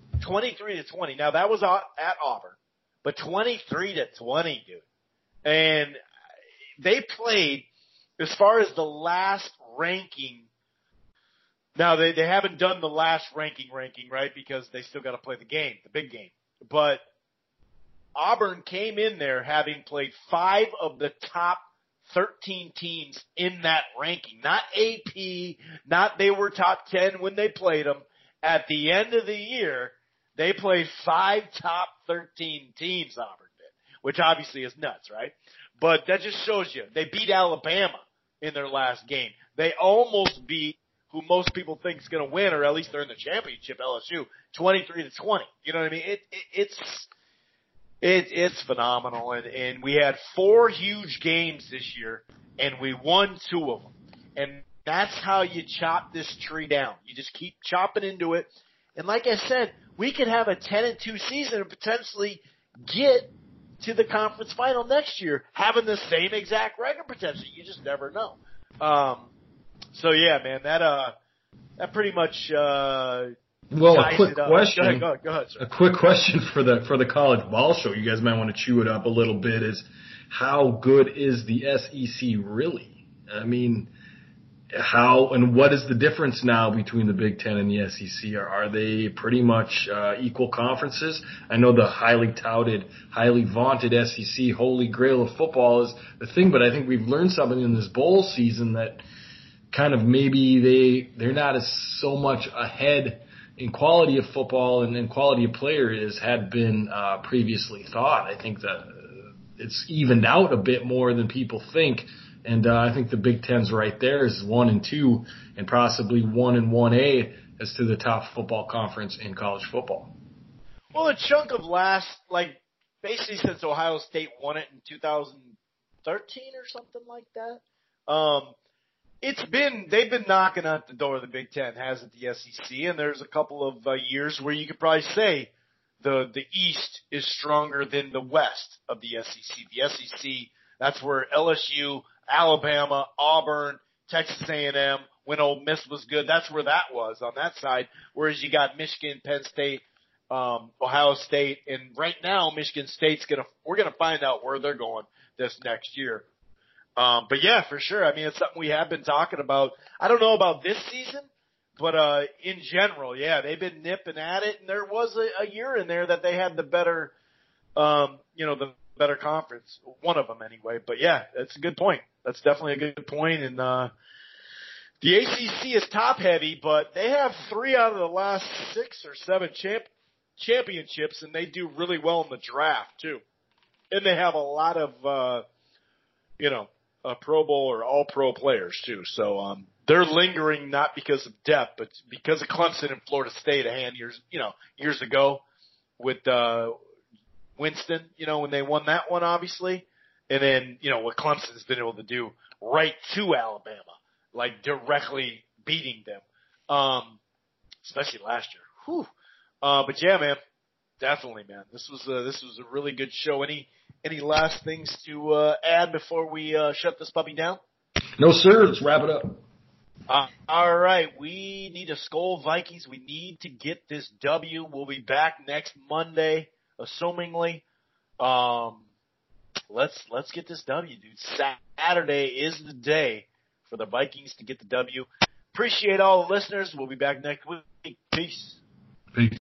S1: 23-20. Now, that was at Auburn, but 23-20, dude. And they played. As far as the last ranking, now they haven't done the last ranking, right? Because they still got to play the big game. But Auburn came in there having played 5 of the top 13 teams in that ranking. Not AP, not they were top 10 when they played them. At the end of the year, they played 5 top 13 teams, Auburn did, which obviously is nuts, right? But that just shows you. They beat Alabama in their last game. They almost beat who most people think is going to win, or at least they're in the championship, LSU, 23-20. You know what I mean? It's phenomenal. And we had 4 huge games this year, and we won 2 of them. And that's how you chop this tree down. You just keep chopping into it. And like I said, we could have a 10-2 season and potentially get to the conference final next year, having the same exact record potentially. You just never know. So yeah, man, that pretty much. Well,
S2: a quick question.
S1: Go ahead, sir.
S2: A quick question for the college ball show. You guys might want to chew it up a little bit. Is how good is the SEC really? How and what is the difference now between the Big Ten and the SEC? Are they pretty much equal conferences? I know the highly touted, highly vaunted SEC, holy grail of football is the thing, but I think we've learned something in this bowl season that kind of maybe they're not as so much ahead in quality of football and in quality of player as had been previously thought. I think that it's evened out a bit more than people think. And I think the Big Ten's right there is 1 and 2 and possibly 1 and 1A as to the top football conference in college football.
S1: Well, a chunk of basically since Ohio State won it in 2013 or something like that. They've been knocking at the door of the Big Ten, hasn't the SEC? And there's a couple of years where you could probably say the East is stronger than the West of the SEC. The SEC, that's where LSU, Alabama, Auburn, Texas A&M, when Ole Miss was good, that's where that was on that side. Whereas you got Michigan, Penn State, Ohio State, and right now Michigan State's we're gonna find out where they're going this next year. But yeah, for sure. I mean, it's something we have been talking about. I don't know about this season, but in general, yeah, they've been nipping at it, and there was a year in there that they had the better, the better conference, one of them anyway. But yeah, that's a good point. That's definitely a good point. And the ACC is top heavy, but they have 3 out of the last 6 or 7 championships, and they do really well in the draft too. And they have a lot of, Pro Bowl or All Pro players too. So they're lingering not because of depth, but because of Clemson and Florida State a hand years ago with Winston. When they won that one, obviously, and then what Clemson's been able to do right to Alabama, like directly beating them, especially last year. Whew. But yeah, man, definitely, man. This was a really good show. Any last things to add before we shut this puppy down?
S2: No, sir. Let's wrap it up.
S1: All right. We need a Skol Vikings. We need to get this W. We'll be back next Monday, assumingly. Let's get this W, dude. Saturday is the day for the Vikings to get the W. Appreciate all the listeners. We'll be back next week. Peace.
S2: Peace.